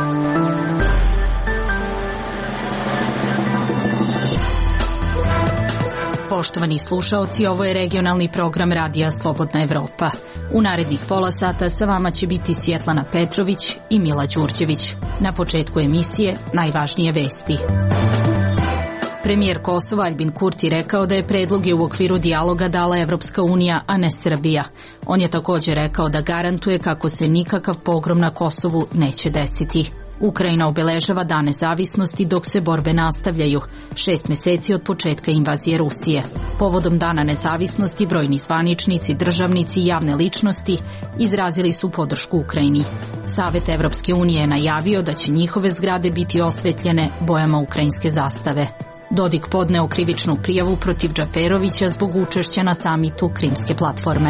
Poštovani slušaoci, ovo je regionalni program Radija Slobodna Evropa. U narednih pola sata sa vama će biti Svjetlana Petrović i Mila Đurđević. Na početku emisije najvažnije vesti. Premijer Kosova Aljbin Kurti rekao da je predloge u okviru dijaloga dala Evropska unija, a ne Srbija. On je također rekao da garantuje kako se nikakav pogrom na Kosovu neće desiti. Ukrajina obeležava Dan nezavisnosti dok se borbe nastavljaju, 6 mjeseci od početka invazije Rusije. Povodom Dana nezavisnosti brojni zvaničnici, državnici i javne ličnosti izrazili su podršku Ukrajini. Savet Evropske unije je najavio da će njihove zgrade biti osvetljene bojama ukrajinske zastave. Dodik podneo krivičnu prijavu protiv Džaferovića zbog učešća na samitu Krimske platforme.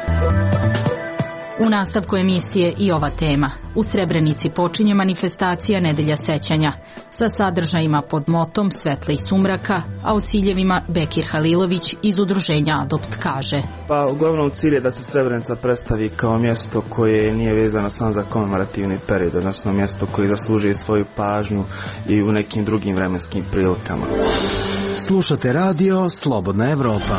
U nastavku emisije i ova tema. U Srebrenici počinje manifestacija Nedelja sećanja sa sadržajima pod motom Svetle i sumraka, a o ciljevima Bekir Halilović iz udruženja Adopt kaže. Pa uglavnom cilj je da se Srebrenica predstavi kao mjesto koje nije vezano samo za komemorativni period, odnosno mjesto koje zaslužuje svoju pažnju i u nekim drugim vremenskim prilikama. Slušate radio Slobodna Evropa.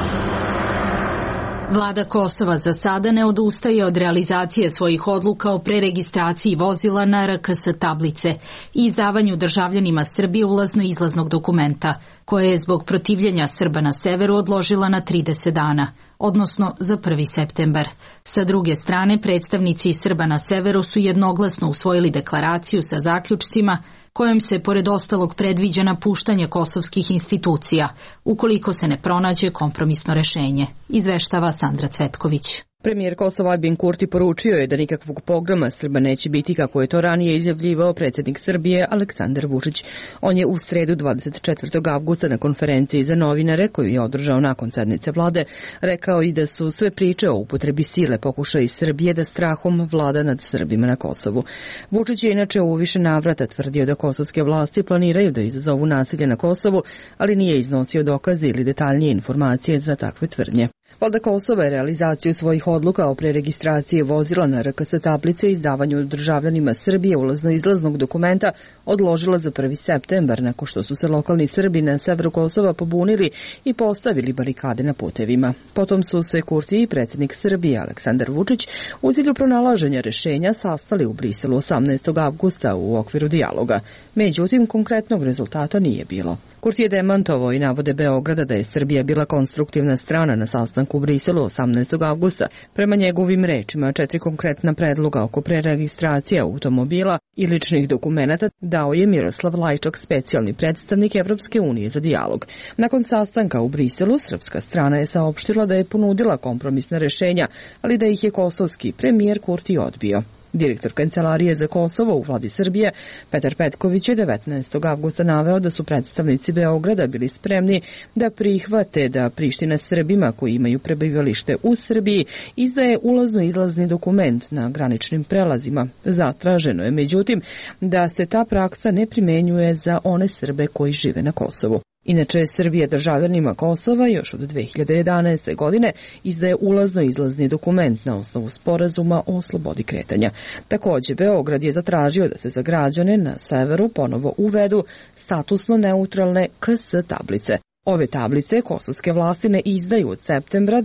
Vlada Kosova za sada ne odustaje od realizacije svojih odluka o preregistraciji vozila na RKS tablice i izdavanju državljanima Srbije ulazno-izlaznog dokumenta, koje je zbog protivljenja Srba na severu odložila na 30 dana, odnosno za 1. septembar. Sa druge strane, predstavnici Srba na severu su jednoglasno usvojili deklaraciju sa zaključcima kojom se pored ostalog predviđa napuštanje kosovskih institucija, ukoliko se ne pronađe kompromisno rešenje, izveštava Sandra Cvetković. Premijer Kosova Aljbin Kurti poručio je da nikakvog pogroma Srba neće biti, kako je to ranije izjavljivao predsjednik Srbije Aleksandar Vučić. On je u sredu 24. avgusta na konferenciji za novinare, koju je održao nakon sednice vlade, rekao i da su sve priče o upotrebi sile pokušaji Srbije da strahom vlada nad Srbima na Kosovu. Vučić je inače u više navrata tvrdio da kosovske vlasti planiraju da izazovu nasilje na Kosovu, ali nije iznosio dokaze ili detaljnije informacije za takve tvrdnje. Vlada Kosova je realizaciju svojih odluka o preregistraciji vozila na RKS tablice i izdavanju državljanima Srbije ulazno-izlaznog dokumenta odložila za 1. septembar, nakon što su se lokalni Srbi na severu Kosova pobunili i postavili barikade na putevima. Potom su se Kurti i predsjednik Srbije Aleksandar Vučić u cilju pronalaženja rešenja sastali u Briselu 18. avgusta u okviru dijaloga. Međutim, konkretnog rezultata nije bilo. Kurti je demantovao i navode Beograda da je Srbija bila konstruktivna strana na sastanku u Briselu 18. avgusta. Prema njegovim rečima, 4 konkretna predloga oko preregistracije automobila i ličnih dokumenata dao je Miroslav Lajčak, specijalni predstavnik Evropske unije za dijalog. Nakon sastanka u Briselu, srpska strana je saopštila da je ponudila kompromisna rešenja, ali da ih je kosovski premijer Kurti odbio. Direktor Kancelarije za Kosovo u vladi Srbije, Petar Petković, je 19. avgusta naveo da su predstavnici Beograda bili spremni da prihvate da Priština Srbima koji imaju prebivalište u Srbiji izdaje ulazno-izlazni dokument na graničnim prelazima. Zatraženo je, međutim, da se ta praksa ne primenjuje za one Srbe koji žive na Kosovu. Inače, Srbija državljanima Kosova još od 2011. godine izdaje ulazno-izlazni dokument na osnovu sporazuma o slobodi kretanja. Također, Beograd je zatražio da se za građane na severu ponovo uvedu statusno neutralne KS tablice. Ove tablice kosovske vlasti ne izdaju od septembra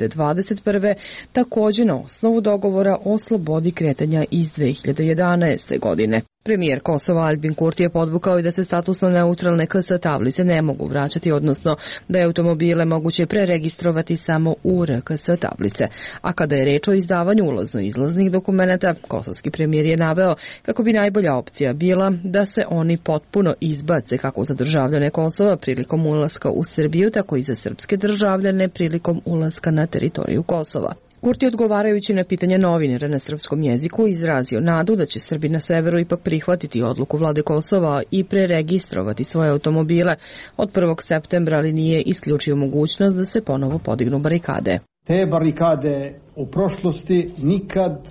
2021. također na osnovu dogovora o slobodi kretanja iz 2011. godine. Premijer Kosova Aljbin Kurti je podvukao i da se statusno neutralne KS tablice ne mogu vraćati, odnosno da je automobile moguće preregistrovati samo u RKS tablice. A kada je reč o izdavanju ulazno-izlaznih dokumenata, kosovski premijer je naveo kako bi najbolja opcija bila da se oni potpuno izbace kako za državljane Kosova prilikom ulaska u Srbiju, tako i za srpske državljane prilikom ulaska na teritoriju Kosova. Kurti, odgovarajući na pitanja novinara na srpskom jeziku, izrazio nadu da će Srbi na severu ipak prihvatiti odluku vlade Kosova i preregistrovati svoje automobile od 1. septembra, ali nije isključio mogućnost da se ponovo podignu barikade. Te barikade u prošlosti nikad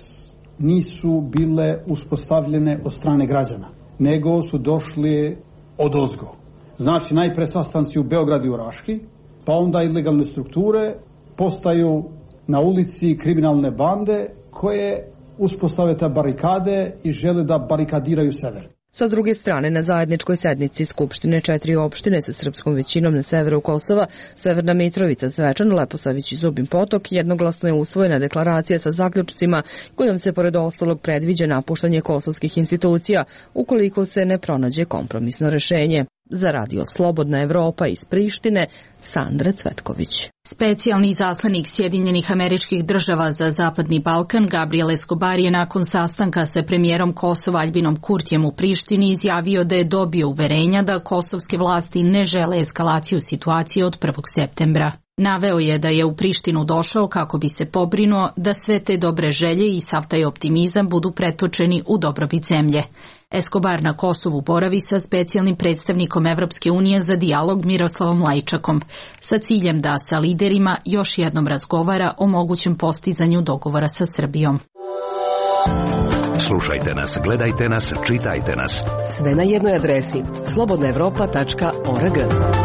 nisu bile uspostavljene od strane građana, nego su došli odozgo. Znači, najpre sastanci u Beogradu i u Raški, pa onda ilegalne strukture postaju na ulici kriminalne bande koje uspostave te barikade i žele da barikadiraju sever. Sa druge strane, na zajedničkoj sednici Skupštine 4 opštine sa srpskom većinom na severu Kosova, Severna Mitrovica, Zvečan, Leposavić i Zubin Potok, jednoglasno je usvojena deklaracija sa zaključcima kojom se pored ostalog predviđa napuštanje kosovskih institucija ukoliko se ne pronađe kompromisno rešenje. Za Radio Slobodna Evropa iz Prištine, Sandra Cvetković. Specijalni izaslanik Sjedinjenih Američkih Država za Zapadni Balkan Gabriel Escobar je nakon sastanka sa premijerom Kosova Aljbinom Kurtijem u Prištini izjavio da je dobio uverenja da kosovske vlasti ne žele eskalaciju situacije od 1. septembra. Naveo je da je u Prištinu došao kako bi se pobrinuo da sve te dobre želje i sav taj optimizam budu pretočeni u dobrobit zemlje. Escobar na Kosovu boravi sa specijalnim predstavnikom Evropske unije za dijalog Miroslavom Lajčakom, sa ciljem da sa liderima još jednom razgovara o mogućem postizanju dogovora sa Srbijom. Slušajte nas, gledajte nas, čitajte nas. Sve na jednoj adresi slobodnaevropa.org.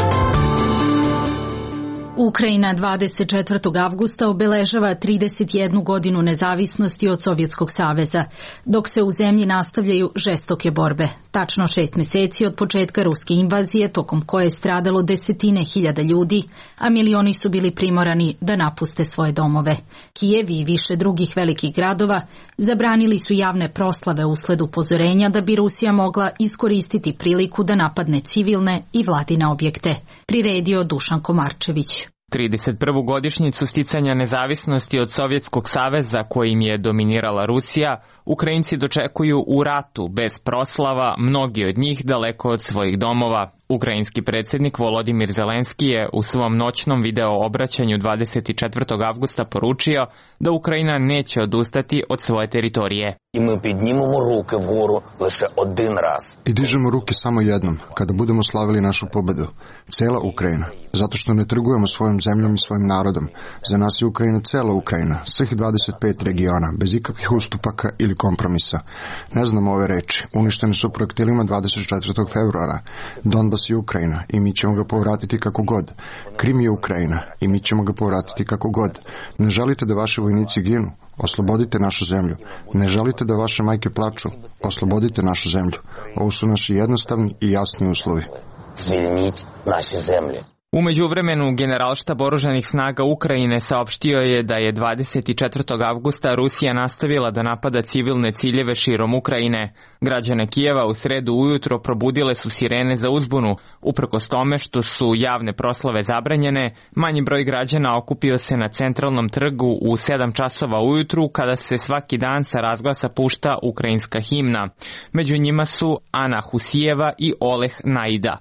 Ukrajina 24. avgusta obeležava 31 godinu nezavisnosti od Sovjetskog saveza, dok se u zemlji nastavljaju žestoke borbe. Tačno 6 meseci od početka ruske invazije, tokom koje je stradalo desetine hiljada ljudi, a milioni su bili primorani da napuste svoje domove. Kijev i više drugih velikih gradova zabranili su javne proslave usled upozorenja da bi Rusija mogla iskoristiti priliku da napadne civilne i vladine objekte. Priredio Dušan Komarčević. 31. godišnjicu sticanja nezavisnosti od Sovjetskog saveza kojim je dominirala Rusija, Ukrajinci dočekuju u ratu, bez proslava, mnogi od njih daleko od svojih domova. Ukrajinski predsjednik Volodimir Zelenski je u svom noćnom video obraćanju 24. avgusta poručio da Ukrajina neće odustati od svoje teritorije. I dižemo ruke samo jednom, kada budemo slavili našu pobedu. Cela Ukrajina, zato što ne trgujemo svojom zemljom i svojim narodom. Za nas je Ukrajina cela Ukrajina, svih 25 regiona, bez ikakvih ustupaka ili kompromisa. Ne znamo ove reči, uništene su projektilima 24. februara. Donbas je Ukrajina i mi ćemo ga povratiti kako god. Krim je Ukrajina i mi ćemo ga povratiti kako god. Ne želite da vaši vojnici ginu? Oslobodite našu zemlju. Ne želite da vaše majke plaču? Oslobodite našu zemlju. Ovo su naši jednostavni i jasni uslovi. Звільніть наші землі. U međuvremenu, Generalštab oružanih snaga Ukrajine saopštio je da je 24. avgusta Rusija nastavila da napada civilne ciljeve širom Ukrajine. Građane Kijeva u sredu ujutro probudile su sirene za uzbunu. Uprkos tome što su javne proslave zabranjene, manji broj građana okupio se na centralnom trgu u 7 časova ujutru kada se svaki dan sa razglasa pušta ukrajinska himna. Među njima su Ana Husijeva i Oleh Naida.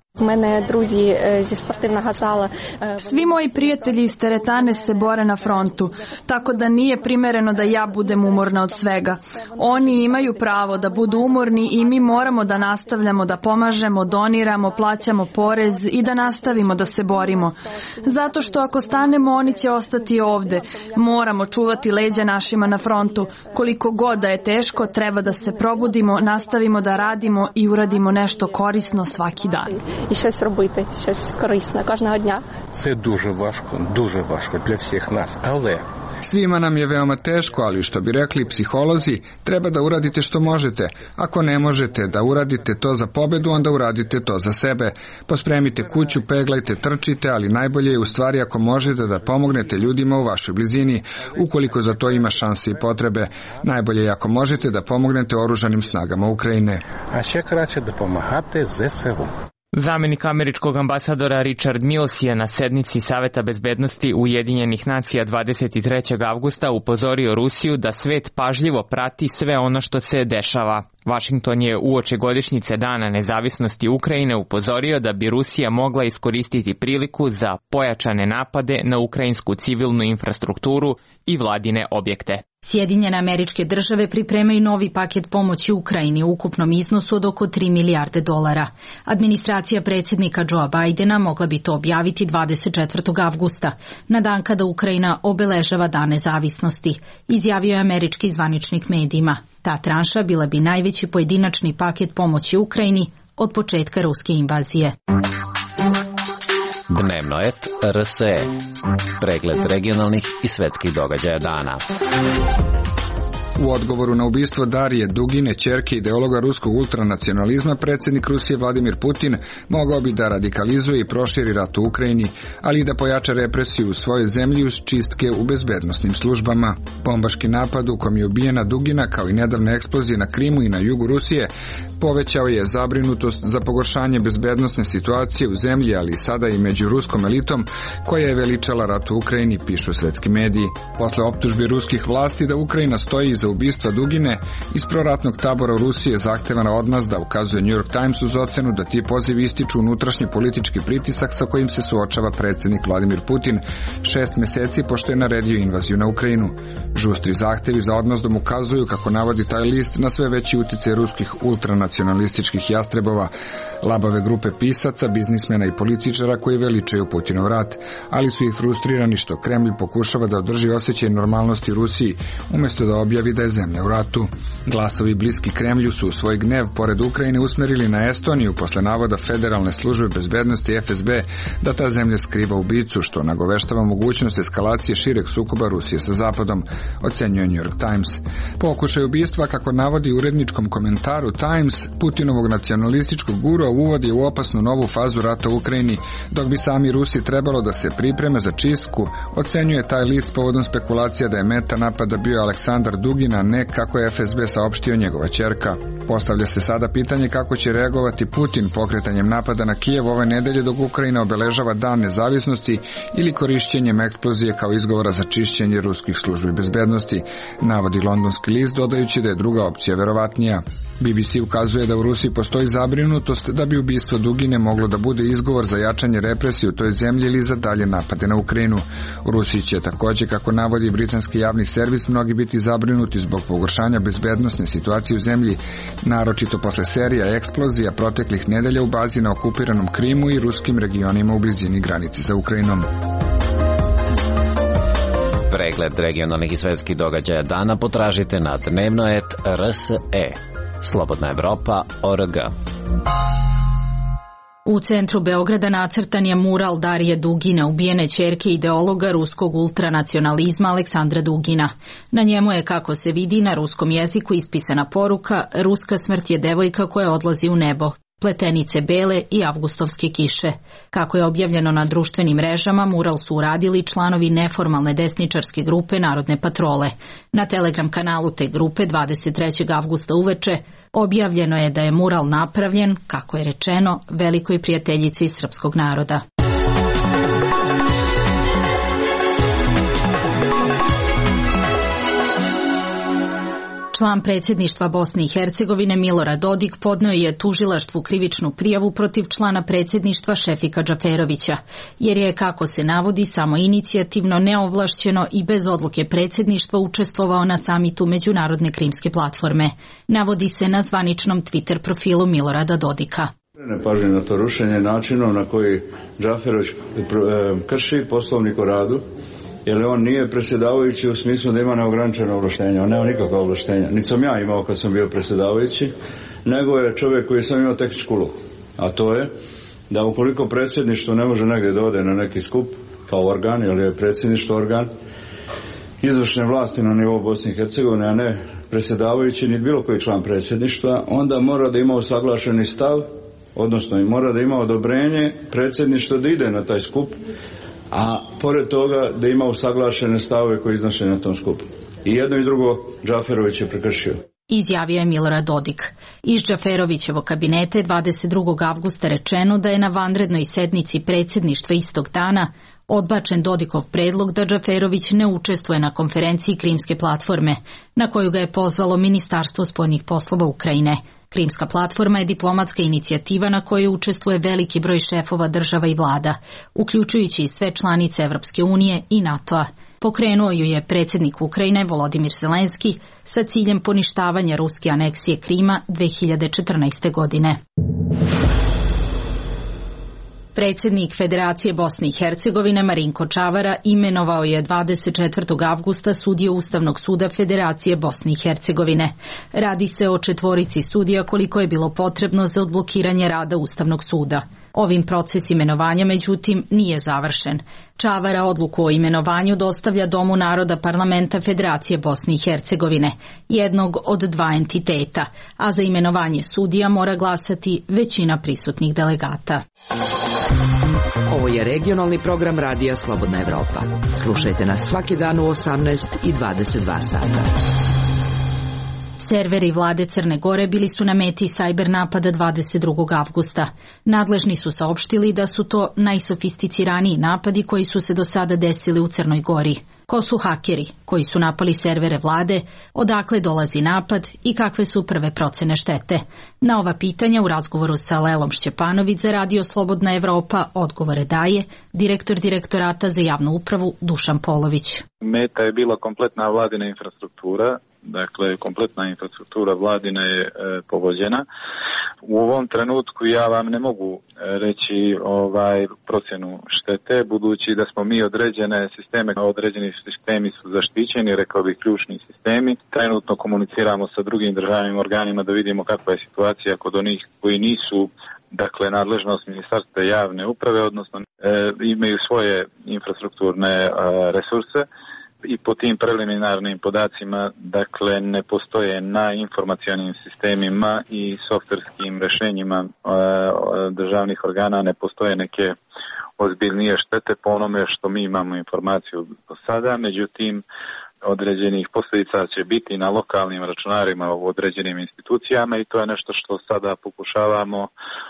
Svi moji prijatelji iz teretane se bore na frontu, tako da nije primereno da ja budem umorna od svega. Oni imaju pravo da budu umorni i mi moramo da nastavljamo da pomažemo, doniramo, plaćamo porez i da nastavimo da se borimo. Zato što ako stanemo, oni će ostati ovde. Moramo čuvati leđa našima na frontu. Koliko god da je teško, treba da se probudimo, nastavimo da radimo i uradimo nešto korisno svaki dan. І щось робити, щось корисне кожного дня. Це дуже важко для всіх нас, але svima nam je veoma teško, ali što bi rekli psiholozi, treba da uradite što možete. Ako ne možete da uradite to za pobedu, onda uradite to za sebe. Pospremite kuću, peglajte, trčite, ali najbolje je u stvari ako možete da pomognete ljudima u vašoj blizini, ukoliko za to ima šanse i potrebe. Najbolje je ako možete da pomognete oružanim snagama Ukrajine. A ще краще допомагати ЗСУ. Zamenik američkog ambasadora Richard Mills je na sednici Saveta bezbednosti Ujedinjenih nacija 23. avgusta upozorio Rusiju da svet pažljivo prati sve ono što se dešava. Washington je uoči godišnjice Dana nezavisnosti Ukrajine upozorio da bi Rusija mogla iskoristiti priliku za pojačane napade na ukrajinsku civilnu infrastrukturu i vladine objekte. Sjedinjene Američke Države pripremaju novi paket pomoći Ukrajini u ukupnom iznosu od oko 3 milijarde dolara. Administracija predsjednika Joea Bidena mogla bi to objaviti 24. avgusta, na dan kada Ukrajina obeležava Dan nezavisnosti, izjavio je američki zvaničnik medijima. Ta tranša bila bi najveći pojedinačni paket pomoći Ukrajini od početka ruske invazije. Dnevnoet RSE. Pregled regionalnih i svetskih događaja dana. U odgovoru na ubistvo Darije Dugine, ćerke ideologa ruskog ultranacionalizma, predsjednik Rusije Vladimir Putin mogao bi da radikalizuje i proširi rat u Ukrajini, ali i da pojača represiju u svojoj zemlji uz čistke u bezbednosnim službama. Bombaški napad u kom je ubijena Dugina, kao i nedavne eksplozije na Krimu i na jugu Rusije, povećao je zabrinutost za pogoršanje bezbednosne situacije u zemlji, ali sada i među ruskom elitom koja je veličala rat u Ukrajini, pišu svetski mediji. Posle optužbi ruskih vlasti da Ukrajina stoji iza ubistva Dugine, iz proratnog tabora u Rusiji je zahtevana odmazda, ukazuje New York Times uz ocenu da ti pozivi ističu unutrašnji politički pritisak sa kojim se suočava predsjednik Vladimir Putin 6 meseci pošto je naredio invaziju na Ukrajinu. Žustri zahtevi za odmazdom ukazuju, kako navodi taj list, na sve veći uticaj ruskih ultranacionalističkih jastrebova, labave grupe pisaca, biznismena i političara koji veličaju Putinov rat, ali su ih frustrirani što Kremlj pokušava da održi osjećaj normalnosti Rusiji, umjesto da objavi da je zemlja u ratu. Glasovi bliski Kremlju su svoj gnev pored Ukrajine usmerili na Estoniju posle navoda Federalne službe bezbednosti FSB da ta zemlja skriva ubicu, što nagoveštava mogućnost eskalacije šireg sukoba Rusije sa Zapadom, ocenjuje New York Times. Pokušaj ubistva, kako navodi u uredničkom komentaru Times, Putinovog nacionalističkog gurua uvodi u opasnu novu fazu rata u Ukrajini, dok bi sami Rusi trebalo da se pripreme za čistku, ocenjuje taj list povodom spekulacija da je meta napada bio Aleksandar Dugin, a ne, kako je FSB saopštio, njegova ćerka. Postavlja se sada pitanje kako će reagovati Putin pokretanjem napada na Kijev ove nedelje dok Ukrajina obeležava dan nezavisnosti ili korišćenjem eksplozije kao izgovora za čišćenje ruskih službi bezbednosti, navodi londonski list, dodajući da je druga opcija verovatnija. BBC ukazuje da u Rusiji postoji zabrinutost da bi ubistvo Dugine moglo da bude izgovor za jačanje represije u toj zemlji ili za dalje napade na Ukrajinu. U Rusiji će također, kako navodi britanski javni servis, mnogi biti zabrinuti zbog pogoršanja bezbednosne situacije u zemlji, naročito posle serija eksplozija proteklih nedelja u bazi na okupiranom Krimu i ruskim regionima u blizini granice sa Ukrajinom. Pregled regionalnih i svetskih događaja dana potražite na dnevnoet.rse. Slobodna Evropa.org. U centru Beograda nacrtan je mural Darije Dugine, ubijene ćerke ideologa ruskog ultranacionalizma Aleksandra Dugina. Na njemu je, kako se vidi, na ruskom jeziku ispisana poruka: ruska smrt je devojka koja odlazi u nebo, pletenice bele i avgustovske kiše. Kako je objavljeno na društvenim mrežama, mural su uradili članovi neformalne desničarske grupe Narodne patrole. Na Telegram kanalu te grupe 23. avgusta uveče objavljeno je da je mural napravljen, kako je rečeno, velikoj prijateljici srpskog naroda. Član predsjedništva Bosne i Hercegovine Milorad Dodik podneo je tužilaštvu krivičnu prijavu protiv člana predsjedništva Šefika Džaferovića, jer je, kako se navodi, samo inicijativno, neovlašćeno i bez odluke predsjedništva učestvovao na samitu Međunarodne krimske platforme. Navodi se na zvaničnom Twitter profilu Milorada Dodika. Ne pažnje na to rušenje načinom na koji Džaferović krši poslovnik o radu, jer on nije predsjedavajući u smislu da ima neograničeno ovlaštenje. On nema nikakva ovlaštenja. Niti sam ja imao kad sam bio predsjedavajući, nego je čovjek koji sam imao tehničku ulogu. A to je da ukoliko predsjedništvo ne može negdje da ode na neki skup kao organ, jer je predsjedništvo organ izvršne vlasti na nivou Bosne i Hercegovine, a ne predsjedavajući ni bilo koji član predsjedništva, onda mora da ima usaglašeni stav, odnosno i mora da ima odobrenje predsjedništva da ide na taj skup, a pored toga da ima usaglašene stavove koji iznose na tom skupu. I jedno i drugo Džaferović je prekršio. Izjavio je Milorad Dodik. Iz Džaferovićevog kabineta je 22. avgusta rečeno da je na vanrednoj sednici predsjedništva istog dana odbačen Dodikov predlog da Džaferović ne učestvuje na konferenciji Krimske platforme, na koju ga je pozvalo Ministarstvo spoljnih poslova Ukrajine. Krimska platforma je diplomatska inicijativa na kojoj učestvuje veliki broj šefova država i vlada, uključujući i sve članice Evropske unije i NATO-a. Pokrenuo ju je predsjednik Ukrajine Volodimir Zelenski sa ciljem poništavanja ruske aneksije Krima 2014. godine. Predsjednik Federacije Bosne i Hercegovine Marinko Čavara imenovao je 24. avgusta sudije Ustavnog suda Federacije Bosne i Hercegovine. Radi se o 4 sudija koliko je bilo potrebno za odblokiranje rada Ustavnog suda. Ovim proces imenovanja, međutim, nije završen. Čavara odluku o imenovanju dostavlja Domu naroda Parlamenta Federacije Bosne i Hercegovine, jednog od dva entiteta, a za imenovanje sudija mora glasati većina prisutnih delegata. Ovo je regionalni program Radija Slobodna Evropa. Slušajte nas svaki dan u 18 i 22 sata. Serveri vlade Crne Gore bili su na meti sajber napada 22. avgusta. Nadležni su saopštili da su to najsofisticiraniji napadi koji su se do sada desili u Crnoj Gori. Ko su hakeri koji su napali servere vlade, odakle dolazi napad i kakve su prve procene štete? Na ova pitanja u razgovoru sa Lelom Šćepanović za Radio Slobodna Evropa odgovore daje direktor Direktorata za javnu upravu Dušan Polović. Meta je bila kompletna vladina infrastruktura. Dakle, kompletna infrastruktura vladina je pogođena. U ovom trenutku ja vam ne mogu reći procjenu štete, budući da smo mi određene sisteme, određeni sistemi su zaštićeni, rekao bih ključni sistemi. Trenutno komuniciramo sa drugim državnim organima da vidimo kakva je situacija kod onih koji nisu, dakle, nadležnost Ministarstva javne uprave, odnosno imaju svoje infrastrukturne resurse. I po tim preliminarnim podacima, dakle, ne postoje na informacionim sistemima i softverskim rešenjima državnih organa, ne postoje neke ozbiljnije štete po onome što mi imamo informaciju do sada. Međutim, određenih posljedica će biti na lokalnim računarima u određenim institucijama i to je nešto što sada pokušavamo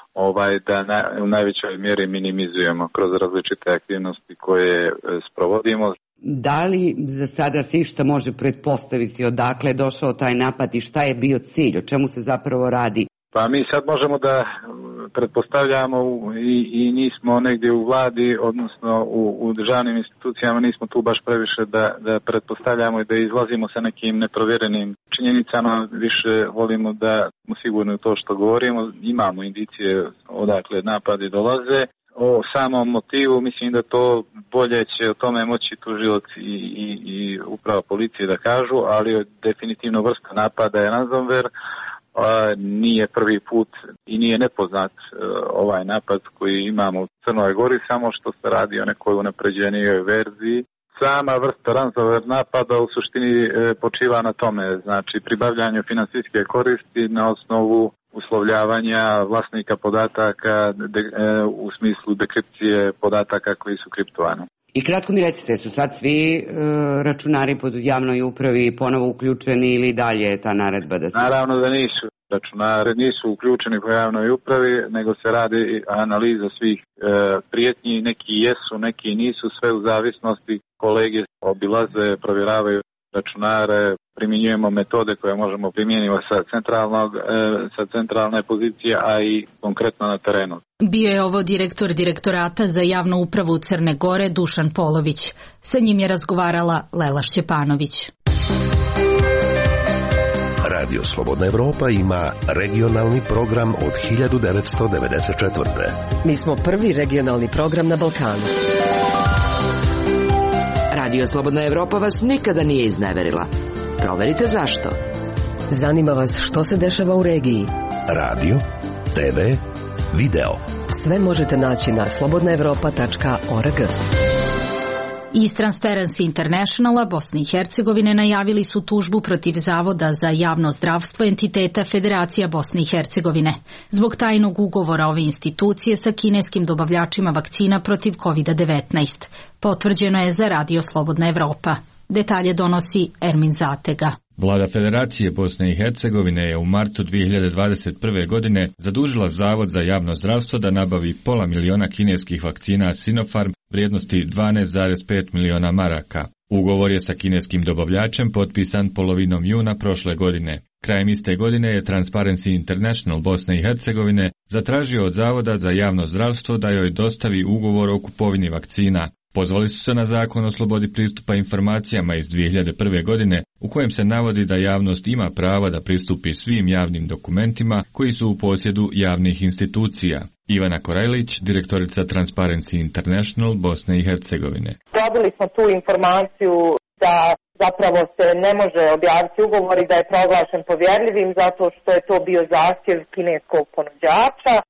da u najvećoj mjeri minimizujemo kroz različite aktivnosti koje sprovodimo. Da li za sada se išta može pretpostaviti odakle je došao taj napad i šta je bio cilj, o čemu se zapravo radi? Pa mi sad možemo da pretpostavljamo i nismo negdje u vladi, odnosno u državnim institucijama, nismo tu baš previše da pretpostavljamo i da izlazimo sa nekim neprovjerenim činjenicama, više volimo da smo sigurni u to što govorimo, imamo indicije odakle napadi dolaze. O samom motivu mislim da to bolje će o tome moći tužilac i uprava policije da kažu, ali definitivno vrsta napada je ransomware, nije prvi put i nije nepoznat ovaj napad koji imamo u Crnoj Gori, samo što se radi o nekoj unapređenijoj verziji. Sama vrsta ransomware napada u suštini počiva na tome, znači pribavljanju finansijske koristi na osnovu uslovljavanja vlasnika podataka u smislu dekripcije podataka koji su kriptovani. I kratko mi recite, su sad svi računari pod javnoj upravi ponovo uključeni ili dalje ta naredba da se... Naravno da nisu. Računari nisu uključeni po javnoj upravi, nego se radi analiza svih prijetnji, neki jesu, neki nisu, sve u zavisnosti. Kolege obilaze, provjeravaju računare, primjenjujemo metode koje možemo primijeniti sa centralne pozicije, a i konkretno na terenu. Bio je ovo direktor Direktorata za javnu upravu Crne Gore Dušan Polović. Sa njim je razgovarala Lela Šćepanović. Radio Slobodna Evropa ima regionalni program od 1994. Mi smo prvi regionalni program na Balkanu. Radio Slobodna Evropa vas nikada nije izneverila. Proverite zašto. Zanima vas što se dešava u regiji. Radio, TV, video. Sve možete naći na slobodnaevropa.org. Iz Transparency Internationala Bosne i Hercegovine najavili su tužbu protiv Zavoda za javno zdravstvo entiteta Federacija Bosne i Hercegovine zbog tajnog ugovora ove institucije sa kineskim dobavljačima vakcina protiv COVID-19. Potvrđeno je za Radio Slobodna Evropa. Detalje donosi Ermin Zatega. Vlada Federacije Bosne i Hercegovine je u martu 2021. godine zadužila Zavod za javno zdravstvo da nabavi $500.000 kineskih vakcina Sinopharm vrijednosti 12,5 miliona maraka. Ugovor je sa kineskim dobavljačem potpisan polovinom juna prošle godine. Krajem iste godine je Transparency International Bosne i Hercegovine zatražio od Zavoda za javno zdravstvo da joj dostavi ugovor o kupovini vakcina. Pozvali su se na zakon o slobodi pristupa informacijama iz 2001. godine u kojem se navodi da javnost ima pravo da pristupi svim javnim dokumentima koji su u posjedu javnih institucija. Ivana Korajlić, direktorica Transparency International Bosne i Hercegovine. Dobili smo tu informaciju da zapravo se ne može objaviti ugovor i da je proglašen povjerljivim zato što je to bio zahtjev kineskog ponuđača.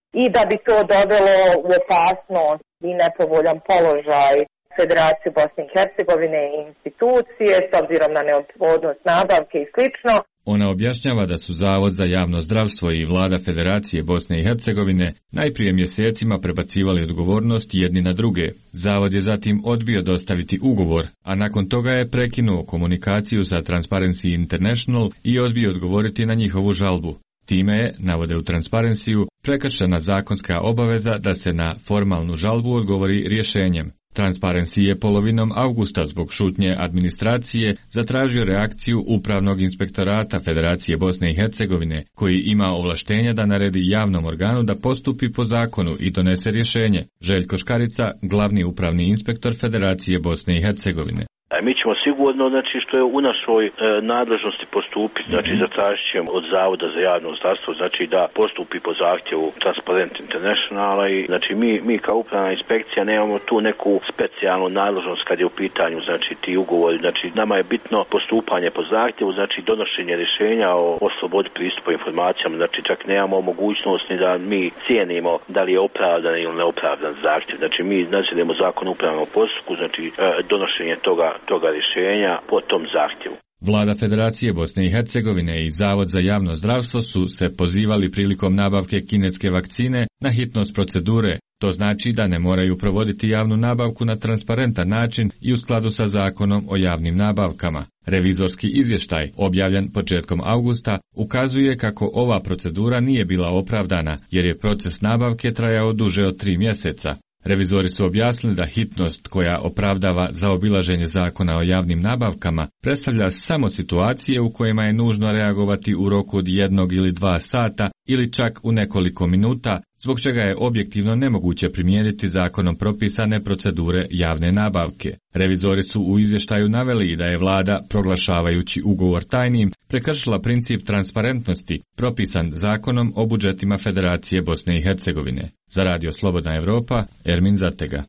i da bi to dovelo u opasnost i nepovoljan položaj Federaciju Bosne i Hercegovine i institucije s obzirom na neophodnost nabavke i slično. Ona objašnjava da su Zavod za javno zdravstvo i Vlada Federacije Bosne i Hercegovine najprije mjesecima prebacivali odgovornost jedni na druge. Zavod je zatim odbio dostaviti ugovor, a nakon toga je prekinuo komunikaciju sa Transparency International i odbio odgovoriti na njihovu žalbu. Time je, navode u Transparencyu, prekršena zakonska obaveza da se na formalnu žalbu odgovori rješenjem. Transparency je polovinom avgusta zbog šutnje administracije zatražio reakciju Upravnog inspektorata Federacije Bosne i Hercegovine, koji ima ovlaštenja da naredi javnom organu da postupi po zakonu i donese rješenje. Željko Škarica, glavni upravni inspektor Federacije Bosne i Hercegovine. Mi ćemo sigurno, što je u našoj nadležnosti postupiti, zatražit ćemo od Zavoda za javno zdravstvo, da postupi po zahtjevu Transparent Internationala i mi kao upravna inspekcija nemamo tu neku specijalnu nadležnost kad je u pitanju ti ugovori. Nama je bitno postupanje po zahtjevu, donošenje rješenja o slobodi pristupa informacijama, čak nemamo mogućnost ni da mi cijenimo da li je opravdan ili neopravdan zahtjev. Mi nadziremo zakon o upravnom postupku, donošenje toga rješenja po tom zahtjevu. Vlada Federacije Bosne i Hercegovine i Zavod za javno zdravstvo su se pozivali prilikom nabavke kinetske vakcine na hitnost procedure. To znači da ne moraju provoditi javnu nabavku na transparentan način i u skladu sa zakonom o javnim nabavkama. Revizorski izvještaj, objavljen početkom avgusta, ukazuje kako ova procedura nije bila opravdana, jer je proces nabavke trajao duže od 3 mjeseca. Revizori su objasnili da hitnost koja opravdava zaobilaženje zakona o javnim nabavkama predstavlja samo situacije u kojima je nužno reagovati u roku od 1 ili 2 sata ili čak u nekoliko minuta, zbog čega je objektivno nemoguće primijeniti zakonom propisane procedure javne nabavke. Revizori su u izvještaju naveli da je vlada, proglašavajući ugovor tajnim, prekršila princip transparentnosti propisan zakonom o budžetima Federacije Bosne i Hercegovine. Za Radio Slobodna Evropa, Ermin Zatega.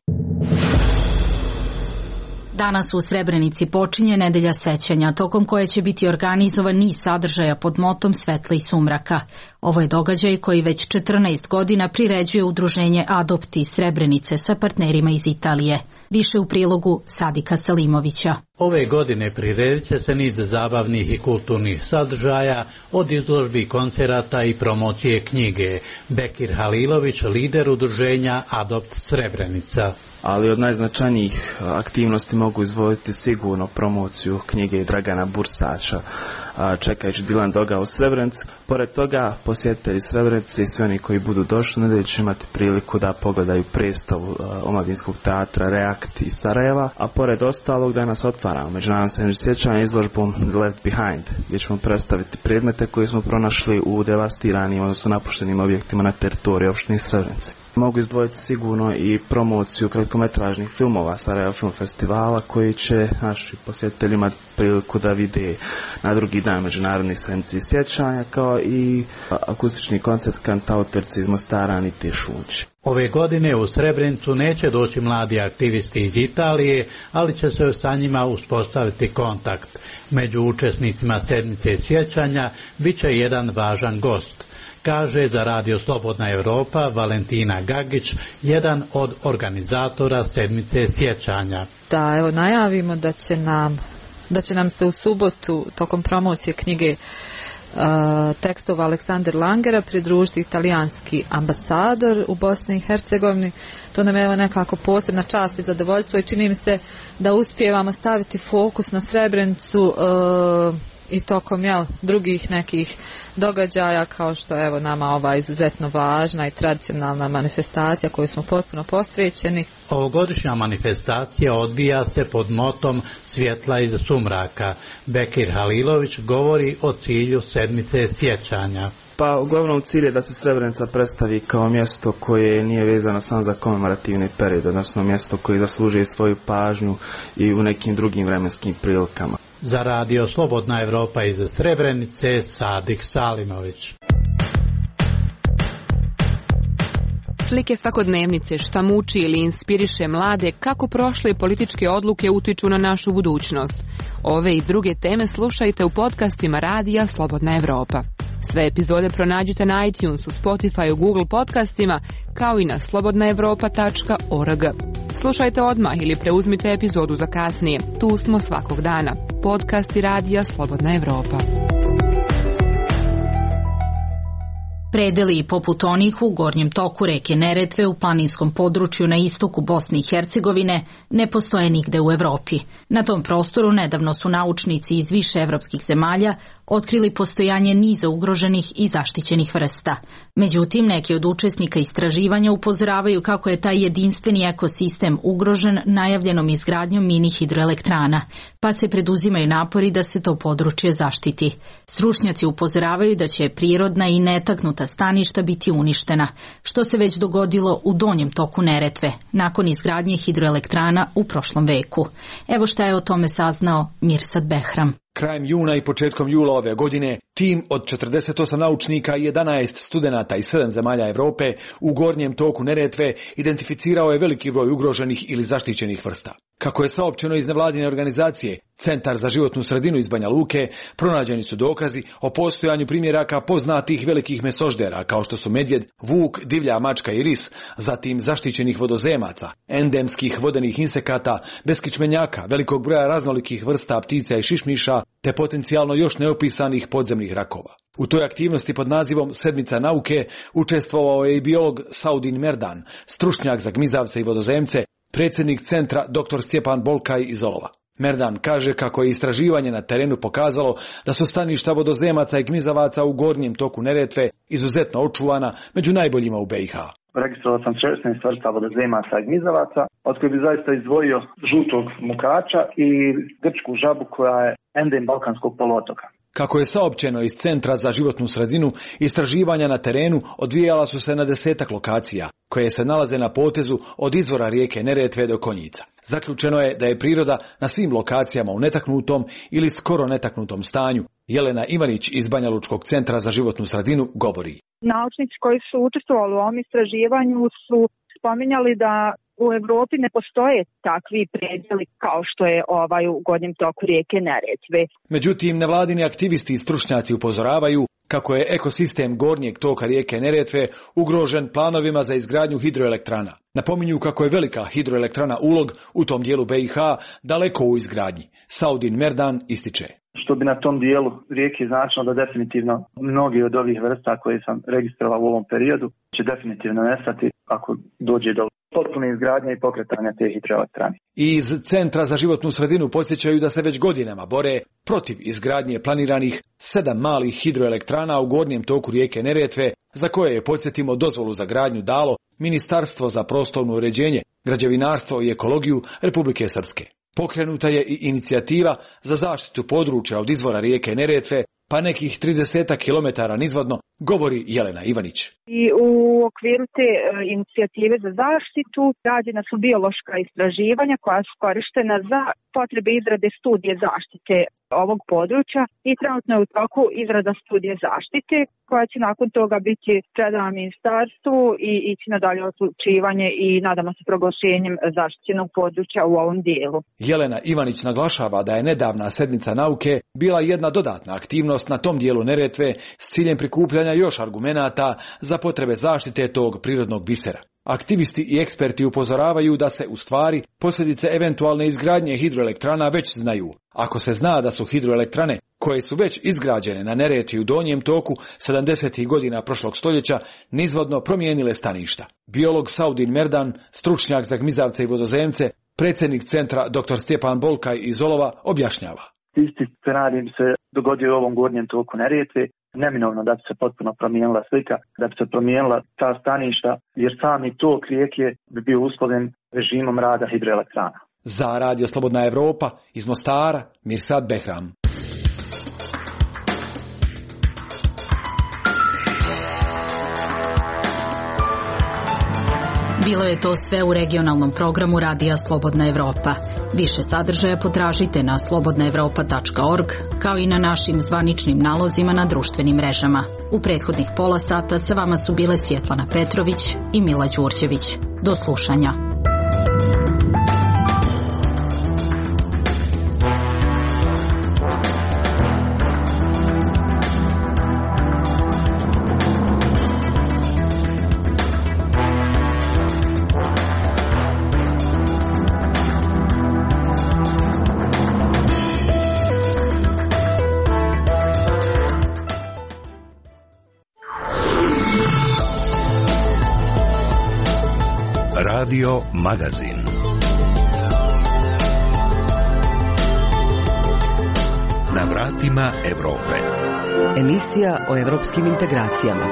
Danas u Srebrenici počinje nedelja sećanja, tokom koje će biti organizovan niz sadržaja pod motom Svetla i sumraka. Ovo je događaj koji već 14 godina priređuje udruženje Adopt iz Srebrenice sa partnerima iz Italije. Više u prilogu Sadika Salimovića. Ove godine priredit će se niz zabavnih i kulturnih sadržaja, od izložbi, koncerata i promocije knjige. Bekir Halilović, lider udruženja Adopt Srebrenica. Ali od najznačajnijih aktivnosti mogu izdvojiti sigurno promociju knjige Dragana Bursača, Čekajući Dilan Doga u Srebrenici. Pored toga, posjetitelji Srebrenice i svi oni koji budu došli nedelje će imati priliku da pogledaju predstavu Omladinskog teatra Reakt iz Sarajeva, a pored ostalog danas otvaramo Međunarodno sedmicu sjećanja izložbom Left Behind, gdje ćemo predstaviti predmete koje smo pronašli u devastiranim, odnosno napuštenim objektima na teritoriji opštine Srebrenice. Mogu izdvojiti sigurno i promociju kratkometražnih filmova Sarajevo Film Festivala, koji će naši posjetitelji imati priliku da vide na drugi dan Međunarodnih sedmici sjećanja, kao i akustični koncert kantautorice iz Mostara Anite Šunć. Ove godine u Srebrenicu neće doći mladi aktivisti iz Italije, ali će se sa njima uspostaviti kontakt. Među učesnicima sedmice sjećanja bit će jedan važan gost, kaže za Radio Slobodna Evropa Valentina Gagić, jedan od organizatora sedmice sjećanja. Da, evo najavimo da će nam se u subotu tokom promocije knjige tekstova Aleksandar Langera pridružiti italijanski ambasador u Bosni i Hercegovini. To nam je evo nekako posebna čast i zadovoljstvo i čini mi se da uspijevamo staviti fokus na Srebrenicu i tokom drugih nekih događaja, kao što je evo nama ova izuzetno važna i tradicionalna manifestacija koju smo potpuno posvećeni. Ovogodišnja manifestacija odvija se pod motom Svjetla iz sumraka. Bekir Halilović govori o cilju sedmice sjećanja. Pa uglavnom cilj je da se Srebrenica predstavi kao mjesto koje nije vezano samo za komemorativni period, odnosno mjesto koje zaslužuje svoju pažnju i u nekim drugim vremenskim prilikama. Za Radio Slobodna Evropa iz Srebrenice, Sadik Salimović. Slike svakodnevnice, šta muči ili inspiriše mlade, kako prošle političke odluke utiču na našu budućnost. Ove i druge teme slušajte u podcastima Radija Slobodna Evropa. Sve epizode pronađite na iTunesu, Spotifyu, Google podcastima, kao i na slobodnaevropa.org. Slušajte odmah ili preuzmite epizodu za kasnije. Tu smo svakog dana. Podcast i radija Slobodna Evropa. Predeli poput onih u gornjem toku reke Neretve u planinskom području na istoku Bosne i Hercegovine ne postoje nigde u Evropi. Na tom prostoru nedavno su naučnici iz više evropskih zemalja otkrili postojanje niza ugroženih i zaštićenih vrsta. Međutim, neki od učesnika istraživanja upozoravaju kako je taj jedinstveni ekosistem ugrožen najavljenom izgradnjom mini hidroelektrana, pa se preduzimaju napori da se to područje zaštiti. Stručnjaci upozoravaju da će prirodna i netaknuta staništa biti uništena, što se već dogodilo u donjem toku Neretve, nakon izgradnje hidroelektrana u prošlom veku. Evo šta je o tome saznao Mirsad Behram. Krajem juna i početkom jula ove godine tim od 48 naučnika i 11 studenata iz 7 zemalja Europe u gornjem toku Neretve identificirao je veliki broj ugroženih ili zaštićenih vrsta. Kako je saopćeno iz nevladine organizacije Centar za životnu sredinu iz Banja Luke, pronađeni su dokazi o postojanju primjeraka poznatih velikih mesoždera kao što su medvjed, vuk, divlja mačka i ris, zatim zaštićenih vodozemaca, endemskih vodenih insekata, beskičmenjaka, velikog broja raznolikih vrsta ptica i šišmiša, te potencijalno još neopisanih podzemnih rakova. U toj aktivnosti pod nazivom Sedmica nauke učestvovao je i biolog Saudin Merdan, stručnjak za gmizavce i vodozemce, predsjednik centra dr. Stjepan Bolkaj iz Olova. Merdan kaže kako je istraživanje na terenu pokazalo da su staništa vodozemaca i gmizavaca u gornjem toku Neretve izuzetno očuvana, među najboljima u BiH. Registrovao sam 16 vrsta vodozemaca i gmizavaca, od kojih bi zaista izdvojio žutog mukača i grčku žabu koja je endem Balkanskog poluotoka. Kako je saopćeno iz Centra za životnu sredinu, istraživanja na terenu odvijala su se na 10 lokacija, koje se nalaze na potezu od izvora rijeke Neretve do Konjica. Zaključeno je da je priroda na svim lokacijama u netaknutom ili skoro netaknutom stanju. Jelena Ivanić iz Banjalučkog centra za životnu sredinu govori. Naučnici koji su učestvovali u ovom istraživanju su spominjali da u Evropi ne postoje takvi predjeli kao što je ovaj u gornjem toku rijeke Neretve. Međutim, nevladini aktivisti i stručnjaci upozoravaju kako je ekosistem gornjeg toka rijeke Neretve ugrožen planovima za izgradnju hidroelektrana. Napominju kako je velika hidroelektrana Ulog u tom dijelu BiH daleko u izgradnji. Saudin Merdan ističe. Što bi na tom dijelu rijeke značilo da definitivno mnogi od ovih vrsta koje sam registrovao u ovom periodu će definitivno nestati ako dođe do potpune izgradnje i pokretanja te hidroelektrane. Iz Centra za životnu sredinu podsjećaju da se već godinama bore protiv izgradnje planiranih 7 malih hidroelektrana u gornjem toku rijeke Neretve, za koje je, podsjetimo, dozvolu za gradnju dalo Ministarstvo za prostorno uređenje, građevinarstvo i ekologiju Republike Srpske. Pokrenuta je i inicijativa za zaštitu područja od izvora rijeke Neretve, pa nekih 30 kilometara nizvodno, govori Jelena Ivanić. I u okviru te inicijative za zaštitu rađena su biološka istraživanja koja su korištena za potrebe izrade studije zaštite ovog područja i trenutno je u toku izrada studije zaštite koja će nakon toga biti predana ministarstvu i ići na dalje odlučivanje i nadamo se proglašenjem zaštićenog područja u ovom dijelu. Jelena Ivanić naglašava da je nedavna Sedmica nauke bila jedna dodatna aktivnost na tom dijelu Neretve s ciljem prikupljanja još argumenata za potrebe zaštite tog prirodnog bisera. Aktivisti i eksperti upozoravaju da se u stvari posljedice eventualne izgradnje hidroelektrana već znaju. Ako se zna da su hidroelektrane koje su već izgrađene na Neretvi u donjem toku 70. godina prošlog stoljeća nizvodno promijenile staništa. Biolog Saudin Merdan, stručnjak za gmizavce i vodozemce, predsjednik centra dr. Stjepan Bolkaj iz Olova objašnjava. Isti scenarij se dogodio u ovom gornjem toku Neretve. Neminovno da bi se potpuno promijenila slika, da bi se promijenila ta staništa, jer sami tok rijeke bi bio uslovljen režimom rada hidroelektrana. Za Radio Slobodna Evropa iz Mostara, Mirsad Behram. Bilo je to sve u regionalnom programu Radija Slobodna Evropa. Više sadržaja potražite na slobodnaevropa.org, kao i na našim zvaničnim nalozima na društvenim mrežama. U prethodnih pola sata sa vama su bile Svjetlana Petrović i Mila Đurđević. Do slušanja. Radio Magazin. Na vratima Evrope. Emisija o evropskim integracijama.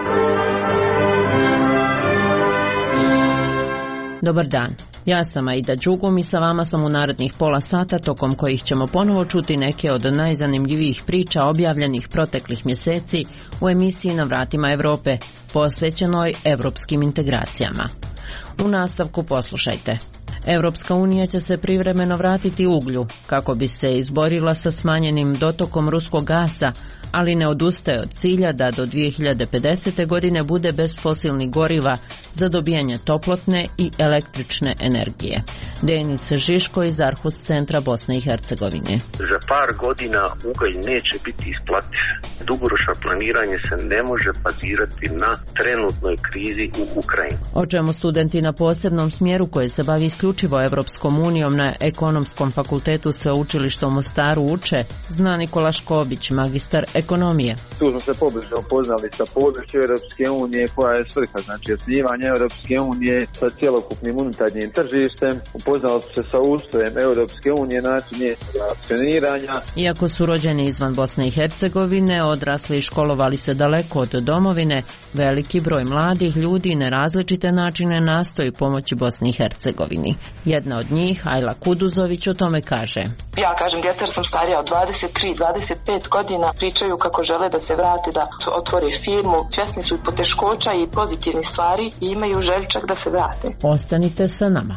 Dobar dan, ja sam Aida Đugum i sa vama sam u narednih pola sata tokom kojih ćemo ponovo čuti neke od najzanimljivijih priča objavljenih proteklih mjeseci u emisiji Na vratima Evrope, posvećenoj evropskim integracijama. U nastavku poslušajte. Evropska unija će se privremeno vratiti uglju kako bi se izborila sa smanjenim dotokom ruskog gasa, ali ne odustaje od cilja da do 2050. godine bude bez fosilnih goriva za dobijanje toplotne i električne energije. Denis Žiško iz Arhus centra Bosne i Hercegovine. Za par godina ugalj neće biti isplativ. Dugoročno planiranje se ne može bazirati na trenutnoj krizi u Ukrajini. O čemu studenti na posebnom smjeru koji se bavi isključivo Evropskom unijom na Ekonomskom fakultetu Sveučilišta u Mostaru uče, zna Nikola Škobić, magistar ekonomije. Tu smo se pobliže upoznali sa područjem Europske unije koja je svrha, znači osnivanje Europske unije sa cjelokupnim unutarnjim tržištem, upoznali se sa ustrojem Europske unije, način njezinog funkcioniranja. Iako su rođeni izvan Bosne i Hercegovine, odrasli i školovali se daleko od domovine, veliki broj mladih ljudi na različite načine nastoji pomoći Bosni i Hercegovini. Jedna od njih, Ajla Kuduzović, o tome kaže. Ja kažem djeca jer sam starija od 23-25 godina, pričaju kako žele da se vrate, da otvore firmu, svjesni su i poteškoća i pozitivnih stvari i imaju želčak da se vrate. Ostanite sa nama.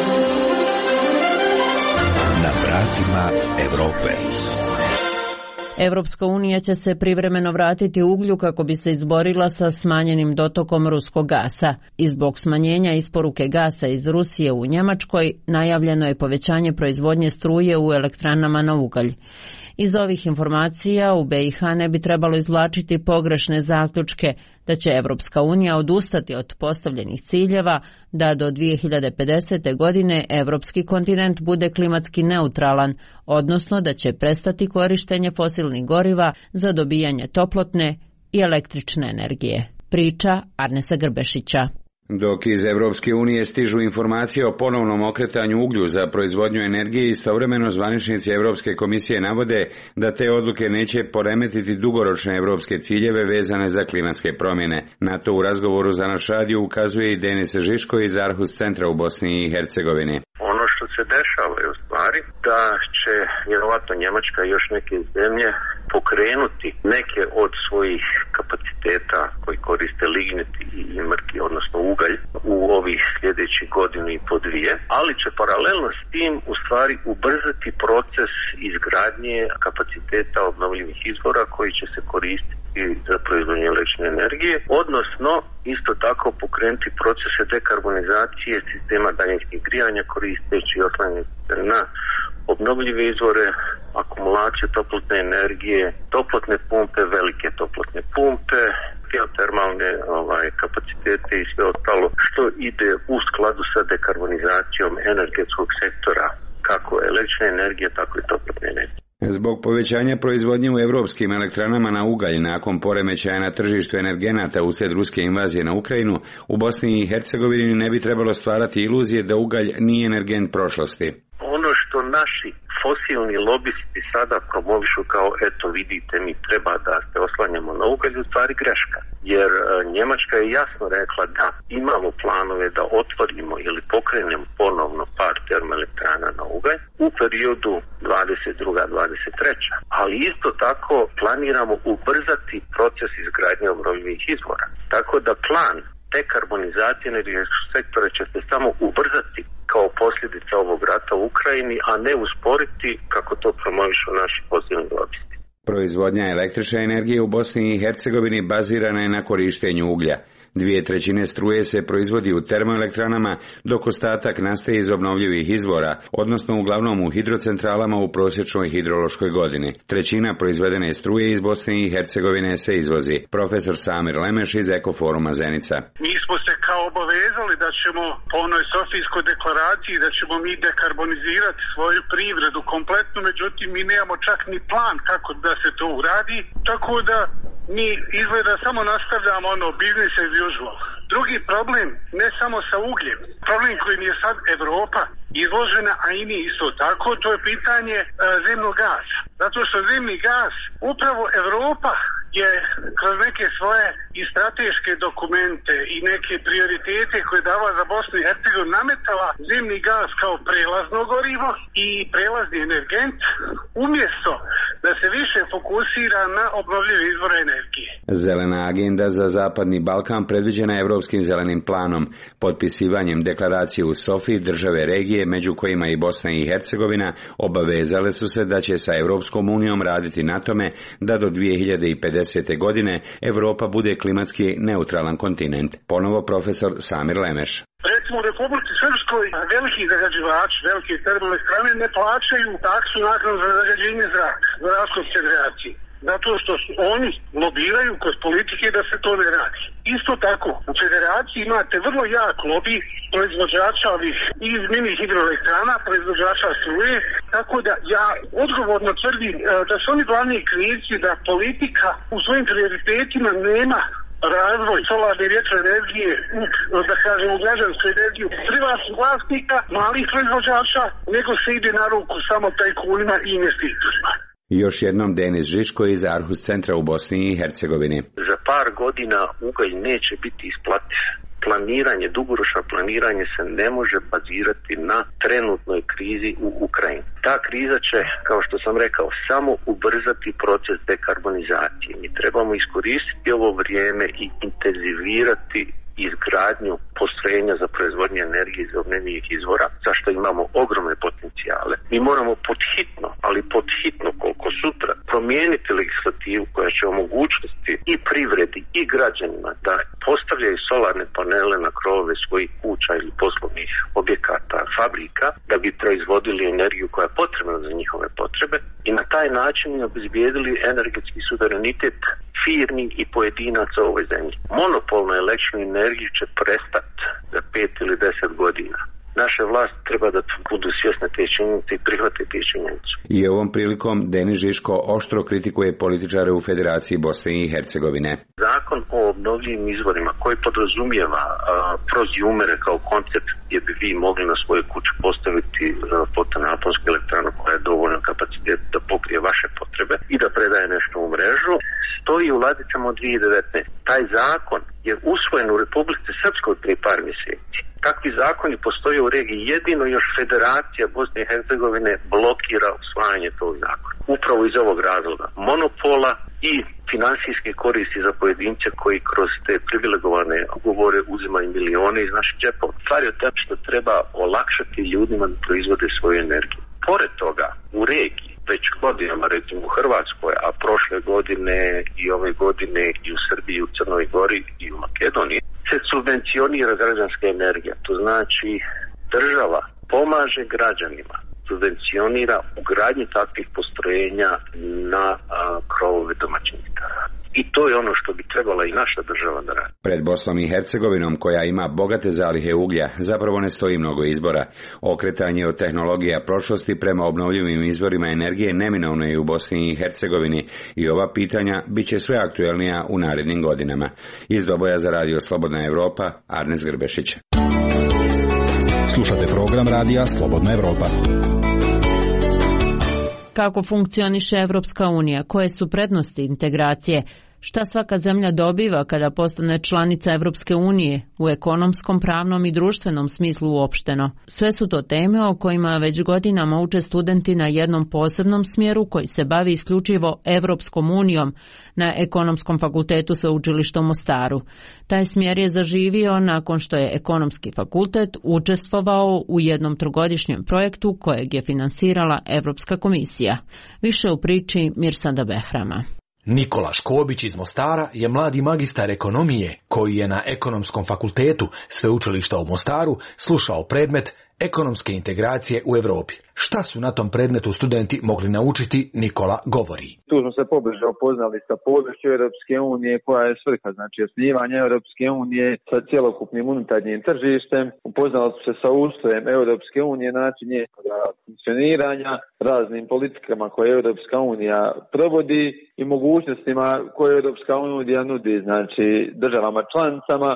Na vratima Evrope. Evropska unija će se privremeno vratiti uglju kako bi se izborila sa smanjenim dotokom ruskog gasa. I zbog smanjenja isporuke gasa iz Rusije u Njemačkoj najavljeno je povećanje proizvodnje struje u elektranama na ugalj. Iz ovih informacija u BiH ne bi trebalo izvlačiti pogrešne zaključke da će Evropska unija odustati od postavljenih ciljeva da do 2050. godine evropski kontinent bude klimatski neutralan, odnosno da će prestati korištenje fosilnih goriva za dobijanje toplotne i električne energije. Priča Arnesa Grbešića. Dok iz Evropske unije stižu informacije o ponovnom okretanju uglju za proizvodnju energije, istovremeno zvaničnici Evropske komisije navode da te odluke neće poremetiti dugoročne evropske ciljeve vezane za klimatske promjene. Na to u razgovoru za naš radio ukazuje i Denis Žiško iz Arhus centra u Bosni i Hercegovini. Ono što se dešava je u stvari da će vjerovatno Njemačka i još neke zemlje pokrenuti neke od svojih kapaciteta koji koriste lignit i mrki, odnosno ugalj, u ovih sljedećih godinu i po dvije, ali će paralelno s tim u stvari ubrzati proces izgradnje kapaciteta obnovljivih izvora koji će se koristiti za proizvodnju električne energije, odnosno isto tako pokrenuti procese dekarbonizacije sistema daljnjeg grijanja koristeći i oslanjati na obnovljive izvore, akumulaciju toplotne energije, toplotne pumpe, velike toplotne pumpe, geotermalne kapacitete i sve ostalo što ide u skladu sa dekarbonizacijom energetskog sektora, kako električne energije, tako i toplotne energije. Zbog povećanja proizvodnje u evropskim elektranama na ugalj nakon poremećaja na tržištu energenata uslijed ruske invazije na Ukrajinu, u Bosni i Hercegovini ne bi trebalo stvarati iluzije da ugalj nije energent prošlosti. Ono što naši fosilni lobisti sada promovišu kao eto vidite mi treba da se oslanjamo na ugalj, u stvari greška. Jer Njemačka je jasno rekla da imamo planove da otvorimo ili pokrenemo ponovno par termoelektrana na ugalj u periodu 22-23. Ali isto tako planiramo ubrzati proces izgradnje obnovljivih izvora. Tako da plan dekarbonizacije energetskog sektora će se samo ubrzati kao posljedica ovog rata u Ukrajini, a ne usporiti kako to promovišu naši fosilni lobisti. Proizvodnja električne energije u Bosni i Hercegovini bazirana je na korištenju uglja. 2/3 struje se proizvodi u termoelektranama, dok ostatak nastaje iz obnovljivih izvora, odnosno uglavnom u hidrocentralama u prosječnoj hidrološkoj godini. 1/3 proizvedene struje iz Bosne i Hercegovine se izvozi. Profesor Samir Lemeš iz Ekoforuma Zenica. Mi smo se kao obavezali da ćemo po onoj Sofijskoj deklaraciji da ćemo mi dekarbonizirati svoju privredu kompletno, međutim mi nemamo čak ni plan kako da se to uradi, tako da mi izgleda samo nastavljamo business as usual. Drugi problem, ne samo sa ugljem, problem kojim je sad Evropa izložena, a i mi isto tako, to je pitanje zemnog gasa. Zato što zemni gas, upravo Evropa je kroz neke svoje i strateške dokumente i neke prioritete koje je dala za Bosnu i Hercegovinu nametala zemni gas kao prelazno gorivo i prelazni energent, umjesto da se više fokusira na obnovljive izvore energije. Zelena agenda za Zapadni Balkan predviđena je Evropskim zelenim planom. Potpisivanjem deklaracije u Sofiji države regije, među kojima i Bosna i Hercegovina, obavezale su se da će sa Europskom unijom raditi na tome da do 2050. godine Europa bude klimatski neutralan kontinent. Ponovo profesor Samir Lemeš. Recimo u Republici Srpskoj veliki zagađivači, velike termoelektrane ne plaćaju taksu naknadu za zagađenje zraka, za rashod federacije. Zato što oni lobiraju kroz politike da se to ne radi. Isto tako, u federaciji imate vrlo jak lobi proizvođača ovih iz mini hidroelektrana, proizvođača struje, tako da ja odgovorno tvrdim da su oni glavni krivci da politika u svojim prioritetima nema razvoj solarne vjetroenergije, da kažem, u građansku energiju privatnih vlasnika, malih proizvođača, nego se ide na ruku samo tajkunima i investitorima. Još jednom Denis Žiško iz Arhus centra u Bosni i Hercegovini. Za par godina ugalj neće biti isplativ. Planiranje, dugoročno planiranje se ne može bazirati na trenutnoj krizi u Ukrajini. Ta kriza će, kao što sam rekao, samo ubrzati proces dekarbonizacije. Mi trebamo iskoristiti ovo vrijeme i intenzivirati izgradnju postrojenja za proizvodnju energije iz obnovljivih izvora, za što imamo ogromne potencijale. Mi moramo podhitno, koliko sutra, promijeniti legislativu koja će omogućiti i privredi i građanima da postavljaju solarne panele na krovove svojih kuća ili poslovnih objekata, fabrika, da bi proizvodili energiju koja je potrebna za njihove potrebe i na taj način obezbijedili energetski suverenitet firmi i pojedinaca u ovoj zemlji. Monopol na električnu energiju će prestati za 5 ili 10 godina. Naše vlasti treba da budu svjesne te činjenice i prihvate te činjenice. I ovom prilikom Denis Žiško oštro kritikuje političare u Federaciji Bosne i Hercegovine. Zakon o obnovljivim izvorima koji podrazumijeva prozjumere kao koncept gdje bi vi mogli na svoju kuću postaviti fotonaponsku elektranu koja je dovoljno kapacitet da pokrije vaše potrebe i da predaje nešto u mrežu, stoji u ladicama od 2019. Taj zakon je usvojen u Republici Srpskoj prije par mjeseci. Takvi zakoni postoje u regiji, jedino još Federacija Bosne i Hercegovine blokira usvajanje tog zakona. Upravo iz ovog razloga monopola i finansijske koristi za pojedince koji kroz te privilegovane ugovore uzimaju milione iz naših džepova. Stvar je to što treba olakšati ljudima da proizvode svoju energiju. Pored toga, u regiji, već godinama, recimo u Hrvatskoj, a prošle godine i ove godine i u Srbiji, i u Crnoj Gori i u Makedoniji, se subvencionira građanska energija. To znači država pomaže građanima, subvencionira ugradnju takvih postrojenja na krovove domaćinstava. I to je ono što bi trebala i naša država da radi. Pred Bosnom i Hercegovinom, koja ima bogate zalihe uglja, zapravo ne stoji mnogo izbora. Okretanje od tehnologija prošlosti prema obnovljivim izvorima energije neminovno je u Bosni i Hercegovini i ova pitanja bit će sve aktuelnija u narednim godinama. Iz Doboja za Radio Slobodna Evropa, Arnes Grbešić. Slušate program Radija Slobodna Evropa. Kako funkcioniše Evropska unija? Koje su prednosti integracije? Šta svaka zemlja dobiva kada postane članica Evropske unije u ekonomskom, pravnom i društvenom smislu uopšteno? Sve su to teme o kojima već godinama uče studenti na jednom posebnom smjeru koji se bavi isključivo Evropskom unijom na Ekonomskom fakultetu Sveučilišta u Mostaru. Taj smjer je zaživio nakon što je Ekonomski fakultet učestvovao u jednom trogodišnjem projektu kojeg je finansirala Evropska komisija. Više u priči Mirsada Behrama. Nikola Škobić iz Mostara je mladi magistar ekonomije koji je na Ekonomskom fakultetu Sveučilišta u Mostaru slušao predmet ekonomske integracije u Europi. Šta su na tom predmetu studenti mogli naučiti, Nikola govori. Tu smo se pobliže upoznali sa područjem Europske unije koja je svrha, znači osnivanje Europske unije sa cjelokupnim unutarnjim tržištem. Upoznali smo se sa ustrojem Europske unije, način njenog funkcioniranja, raznim politikama koje Europska unija provodi i mogućnostima koje Europska unija nudi, znači državama članicama.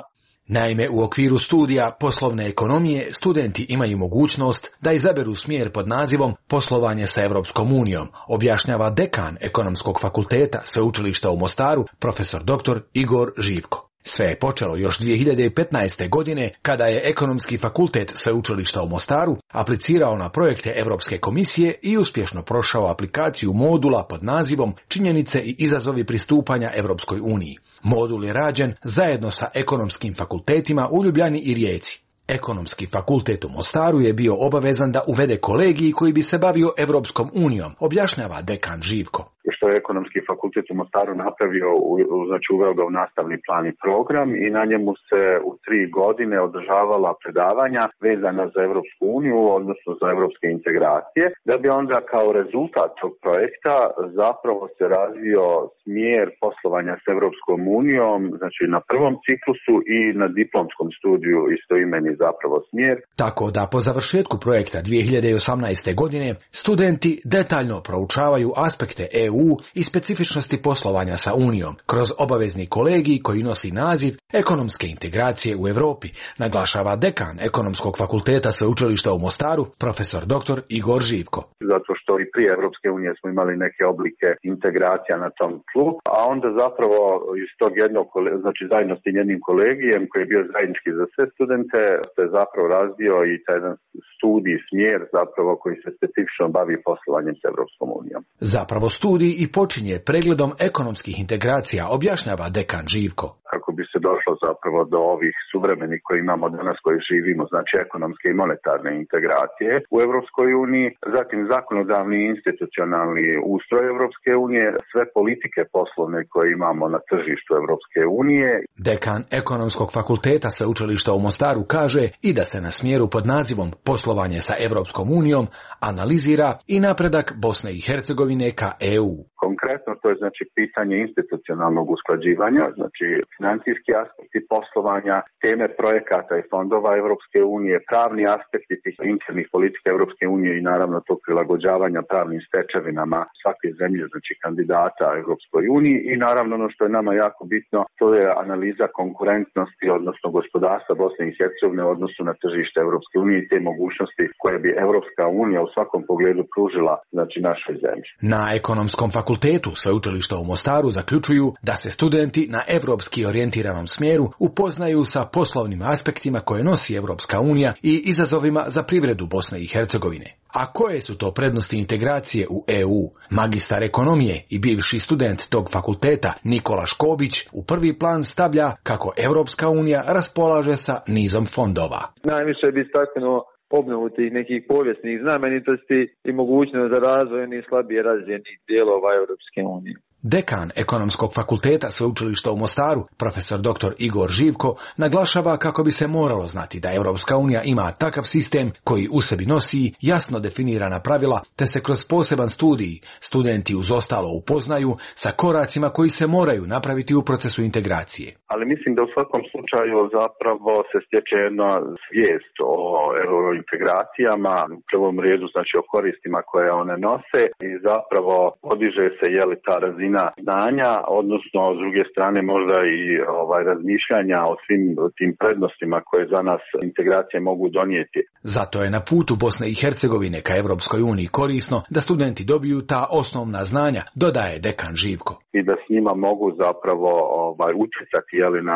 Naime, u okviru studija poslovne ekonomije studenti imaju mogućnost da izaberu smjer pod nazivom Poslovanje sa Europskom unijom, objašnjava dekan Ekonomskog fakulteta Sveučilišta u Mostaru, profesor dr. Igor Živko. Sve je počelo još 2015. godine kada je Ekonomski fakultet Sveučilišta u Mostaru aplicirao na projekte Europske komisije i uspješno prošao aplikaciju modula pod nazivom Činjenice i izazovi pristupanja Europskoj uniji. Modul je rađen zajedno sa ekonomskim fakultetima u Ljubljani i Rijeci. Ekonomski fakultet u Mostaru je bio obavezan da uvede kolegij koji bi se bavio Europskom unijom, objašnjava dekan Živko. Što je Ekonomski fakultet u Mostaru napravio, znači uveo ga u nastavni plan i program i na njemu se u 3 godine održavala predavanja vezana za Europsku uniju, odnosno za europske integracije, da bi onda kao rezultat tog projekta zapravo se razvio smjer poslovanja s Europskom unijom, znači na prvom ciklusu i na diplomskom studiju istoimeni zapravo smjer. Tako da po završetku projekta 2018. godine studenti detaljno proučavaju aspekte EU i specifičnosti poslovanja sa Unijom kroz obavezni kolegij koji nosi naziv Ekonomske integracije u Europi, naglašava dekan Ekonomskog fakulteta Sveučilišta u Mostaru, profesor dr. Igor Živko. Zato što i prije Europske unije smo imali neke oblike integracija na tom tlu, a onda zapravo iz tog jednog, znači zajedno s jednim kolegijem koji je bio zajednički za sve studente, se zapravo razvio i taj jedan studij, smjer zapravo koji se specifično bavi poslovanjem s Europskom unijom. Zapravo studij i počinje pregledom ekonomskih integracija, objašnjava dekan Živko. Kako bi se došlo zapravo do ovih suvremenih koji imamo danas, koji živimo, znači ekonomske i monetarne integracije u Europskoj uniji, zatim zakonodavni i institucionalni ustroj Europske unije, sve politike poslovne koje imamo na tržištu Europske unije. Dekan Ekonomskog fakulteta Sveučilišta u Mostaru kaže i da se na smjeru pod nazivom Poslovanje sa Europskom unijom analizira i napredak Bosne i Hercegovine ka EU. Konkretno to je znači pitanje institucionalnog usklađivanja, znači financijski aspekti poslovanja, teme projekata i fondova Europske unije, pravni aspekti tih internih politika Europske unije i naravno tog prilagođavanja pravnim stečevinama svake zemlje, znači kandidata Europskoj uniji i naravno ono što je nama jako bitno, to je analiza konkurentnosti, odnosno gospodarstva Bosne i Hercegovine u odnosu na tržište Europske unije i te mogućnosti koje bi Europska unija u svakom pogledu pružila znači našoj zemlji. Na Ekonomskom fakultetu Sveučilišta u Mostaru zaključuju da se studenti na evropski orijentiranom smjeru upoznaju sa poslovnim aspektima koje nosi Europska unija i izazovima za privredu Bosne i Hercegovine. A koje su to prednosti integracije u EU? Magistar ekonomije i bivši student tog fakulteta Nikola Škobić u prvi plan stavlja kako Europska unija raspolaže sa nizom fondova. Najviše bi istaknuo obnovu tih nekih povijesnih znamenitosti i mogućnost za razvoj onih slabije razvijenih dijelova Europske unije. Dekan Ekonomskog fakulteta Sveučilišta u Mostaru, profesor dr. Igor Živko, naglašava kako bi se moralo znati da Europska unija ima takav sistem koji u sebi nosi jasno definirana pravila, te se kroz poseban studij studenti uz ostalo upoznaju sa koracima koji se moraju napraviti u procesu integracije. Ali mislim da u svakom slučaju zapravo se stječe jedna svijest o eurointegracijama, u prvom redu znači o koristima koje one nose i zapravo podiže se ta razina znanja, odnosno s druge strane možda i razmišljanja o svim tim prednostima koje za nas integracije mogu donijeti. Zato je na putu Bosne i Hercegovine ka Europskoj uniji korisno da studenti dobiju ta osnovna znanja, dodaje dekan Živko. I da s njima mogu zapravo utjecati,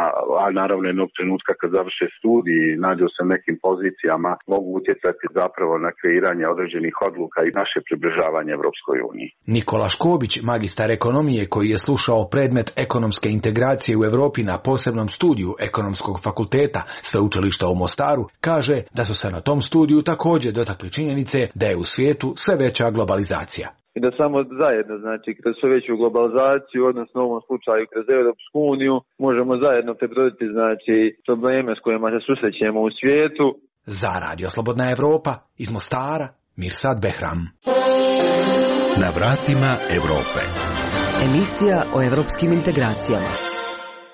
a naravno jednog trenutka kad završe studij i nađu se nekim pozicijama, mogu utjecati zapravo na kreiranje određenih odluka i naše približavanje Europskoj uniji. Nikola Škobić, magistar ekonomije koji je slušao predmet ekonomske integracije u Europi na posebnom studiju Ekonomskog fakulteta Sveučilišta u Mostaru, kaže da su se na tom studiju također dotakli činjenice da je u svijetu sve veća globalizacija. I da samo zajedno, znači kroz sve veću globalizaciju, odnosno u ovom slučaju kroz Europsku uniju, možemo zajedno prebroditi znači probleme s kojima se susrećemo u svijetu. Za Radio Slobodna Evropa iz Mostara, Mirsad Behram. Na vratima Europe. Emisija o evropskim integracijama.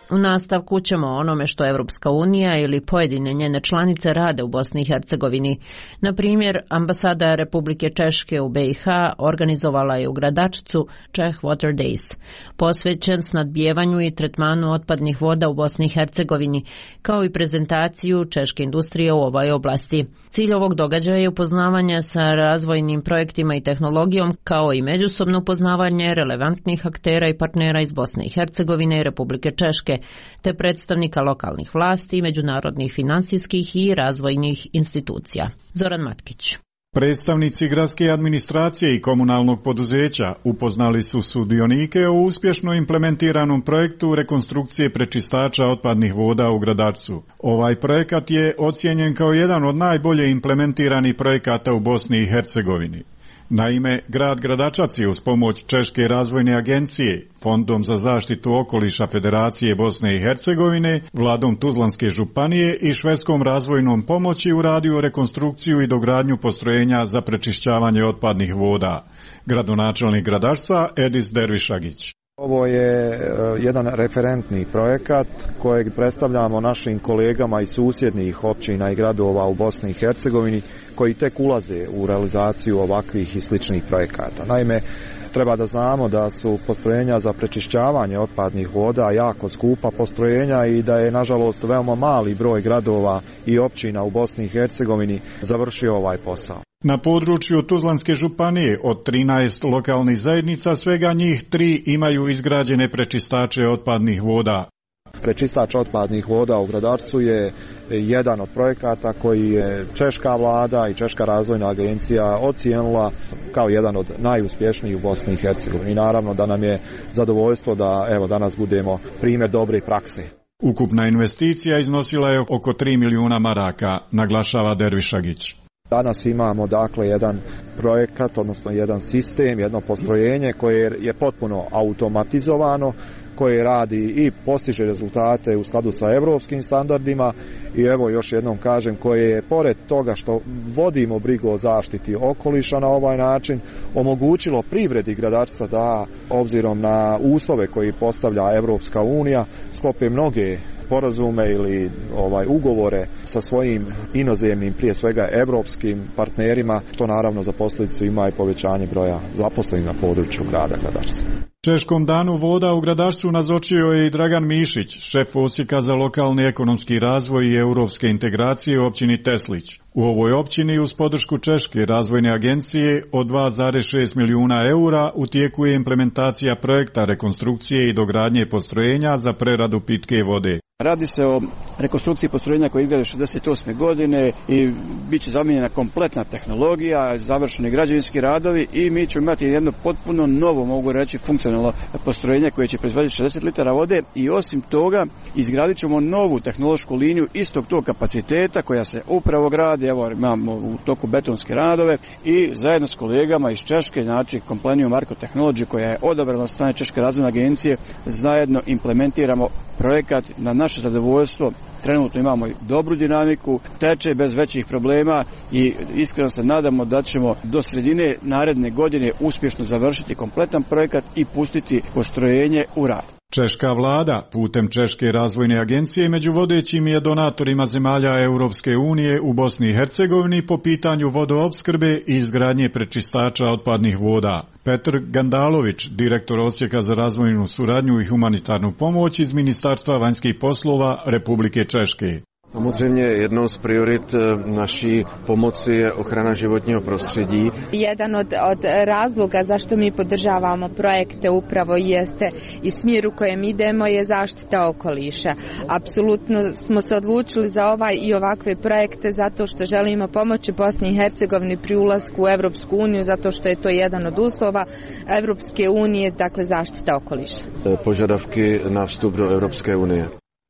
U nastavku ćemo o onome što Evropska unija ili pojedine njene članice rade u Bosni i Hercegovini. Na primjer, ambasada Republike Češke u BiH organizovala je u Gradačcu Czech Water Days, posvećen snadbijevanju i tretmanu otpadnih voda u Bosni i Hercegovini, kao i prezentaciju češke industrije u ovoj oblasti. Cilj ovog događaja je upoznavanje sa razvojnim projektima i tehnologijom, kao i međusobno upoznavanje relevantnih aktera i partnera iz Bosne i Hercegovine i Republike Češke, te predstavnika lokalnih vlasti, međunarodnih finansijskih i razvojnih institucija. Zoran Matkić. Predstavnici gradske administracije i komunalnog poduzeća upoznali su sudionike o uspješno implementiranom projektu rekonstrukcije prečistača otpadnih voda u Gradačcu. Ovaj projekat je ocijenjen kao jedan od najbolje implementiranih projekata u Bosni i Hercegovini. Naime, grad Gradačac je uz pomoć Češke razvojne agencije, Fondom za zaštitu okoliša Federacije Bosne i Hercegovine, vladom Tuzlanske županije i švedskom razvojnom pomoći uradio rekonstrukciju i dogradnju postrojenja za prečišćavanje otpadnih voda. Gradonačelnik Gradačca Edis Dervišagić. Ovo je jedan referentni projekat kojeg predstavljamo našim kolegama iz susjednih općina i gradova u Bosni i Hercegovini koji tek ulaze u realizaciju ovakvih i sličnih projekata. Naime, treba da znamo da su postrojenja za prečišćavanje otpadnih voda jako skupa postrojenja i da je nažalost veoma mali broj gradova i općina u Bosni i Hercegovini završio ovaj posao. Na području Tuzlanske županije od 13 lokalnih zajednica svega njih 3 imaju izgrađene prečistače otpadnih voda. Prečistač otpadnih voda u Gradačcu je jedan od projekata koji je češka vlada i Češka razvojna agencija ocijenila kao jedan od najuspješnijih u Bosni i Hercegovini. I naravno da nam je zadovoljstvo da evo danas budemo primjer dobre prakse. Ukupna investicija iznosila je oko 3 milijuna maraka, naglašava Dervišagić. Danas imamo dakle jedan projekat, odnosno jedan sistem, jedno postrojenje koje je potpuno automatizovano, koje radi i postiže rezultate u skladu sa europskim standardima i evo još jednom kažem koje je pored toga što vodimo brigu o zaštiti okoliša na ovaj način omogućilo privredi Gradačca da obzirom na uslove koji postavlja Evropska unija sklope mnoge sporazume ili ugovore sa svojim inozemnim, prije svega evropskim partnerima, što naravno za posljedicu ima i povećanje broja zaposlenih na području grada Gradačca. Češkom danu voda u Gradačcu nazočio je i Dragan Mišić, šef odsjeka za lokalni ekonomski razvoj i europske integracije u općini Teslić. U ovoj općini uz podršku Češke razvojne agencije od 2,6 milijuna eura u tijeku je implementacija projekta rekonstrukcije i dogradnje postrojenja za preradu pitke vode. Radi se o rekonstrukciji postrojenja koje izgrade 68. godine i bit će zamijenjena kompletna tehnologija, završeni građevinski radovi i mi ćemo imati jedno potpuno novo, mogu reći, funkcionalno postrojenje koje će proizvoditi 60 litara vode i osim toga izgradit ćemo novu tehnološku liniju istog tog kapaciteta koja se upravo gradi, evo imamo u toku betonske radove i zajedno s kolegama iz Češke, znači Companion Marco Technology koja je odabrana od strane Češke razvojne agencije, zajedno implementiramo projekat na naše zadovoljstvo. Trenutno imamo dobru dinamiku, teče bez većih problema i iskreno se nadamo da ćemo do sredine naredne godine uspješno završiti kompletan projekat i pustiti postrojenje u rad. Češka vlada putem Češke razvojne agencije među vodećim je donatorima zemalja Europske unije u Bosni i Hercegovini po pitanju vodoopskrbe i izgradnje prečistača otpadnih voda. Petr Gandalović, direktor odsjeka za razvojnu suradnju i humanitarnu pomoć iz Ministarstva vanjskih poslova Republike Češke. Samozřejmě jednou z priorit naší pomoci je ochrana životního prostředí. Jedan od razloga zašto mi podržavamo projekte upravo jeste i smjer u kojem idemo je zaštita okoliša. Apsolutno smo se odlučili za ovaj i ovakve projekte zato što želimo pomoći Bosni i Hercegovini pri ulasku u Evropsku uniju, zato što je to jedan od uslova Evropske unije, dakle zaštita okoliša. Požadavky na vstup do Evropske unije.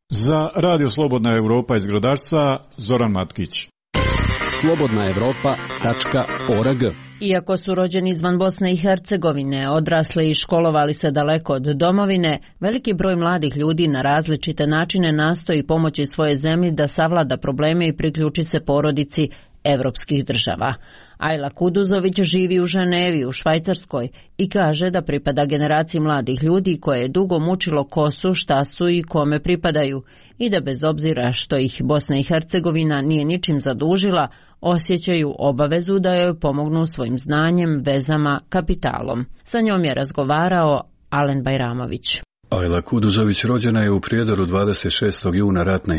Za Radio Slobodna Evropa iz Gradačca, Zoran Matkić. slobodnaevropa.org. Iako su rođeni izvan Bosne i Hercegovine, odrasli i školovali se daleko od domovine, veliki broj mladih ljudi na različite načine nastoji pomoći svoje zemlji da savlada probleme i priključi se porodici evropskih država. Ajla Kuduzović živi u Ženevi u Švajcarskoj i kaže da pripada generaciji mladih ljudi koje je dugo mučilo ko su, šta su i kome pripadaju i da bez obzira što ih Bosna i Hercegovina nije ničim zadužila, osjećaju obavezu da joj pomognu svojim znanjem, vezama, kapitalom. Sa njom je razgovarao Alen Bajramović. Ajla Kuduzović rođena je u Prijedoru 26. juna ratne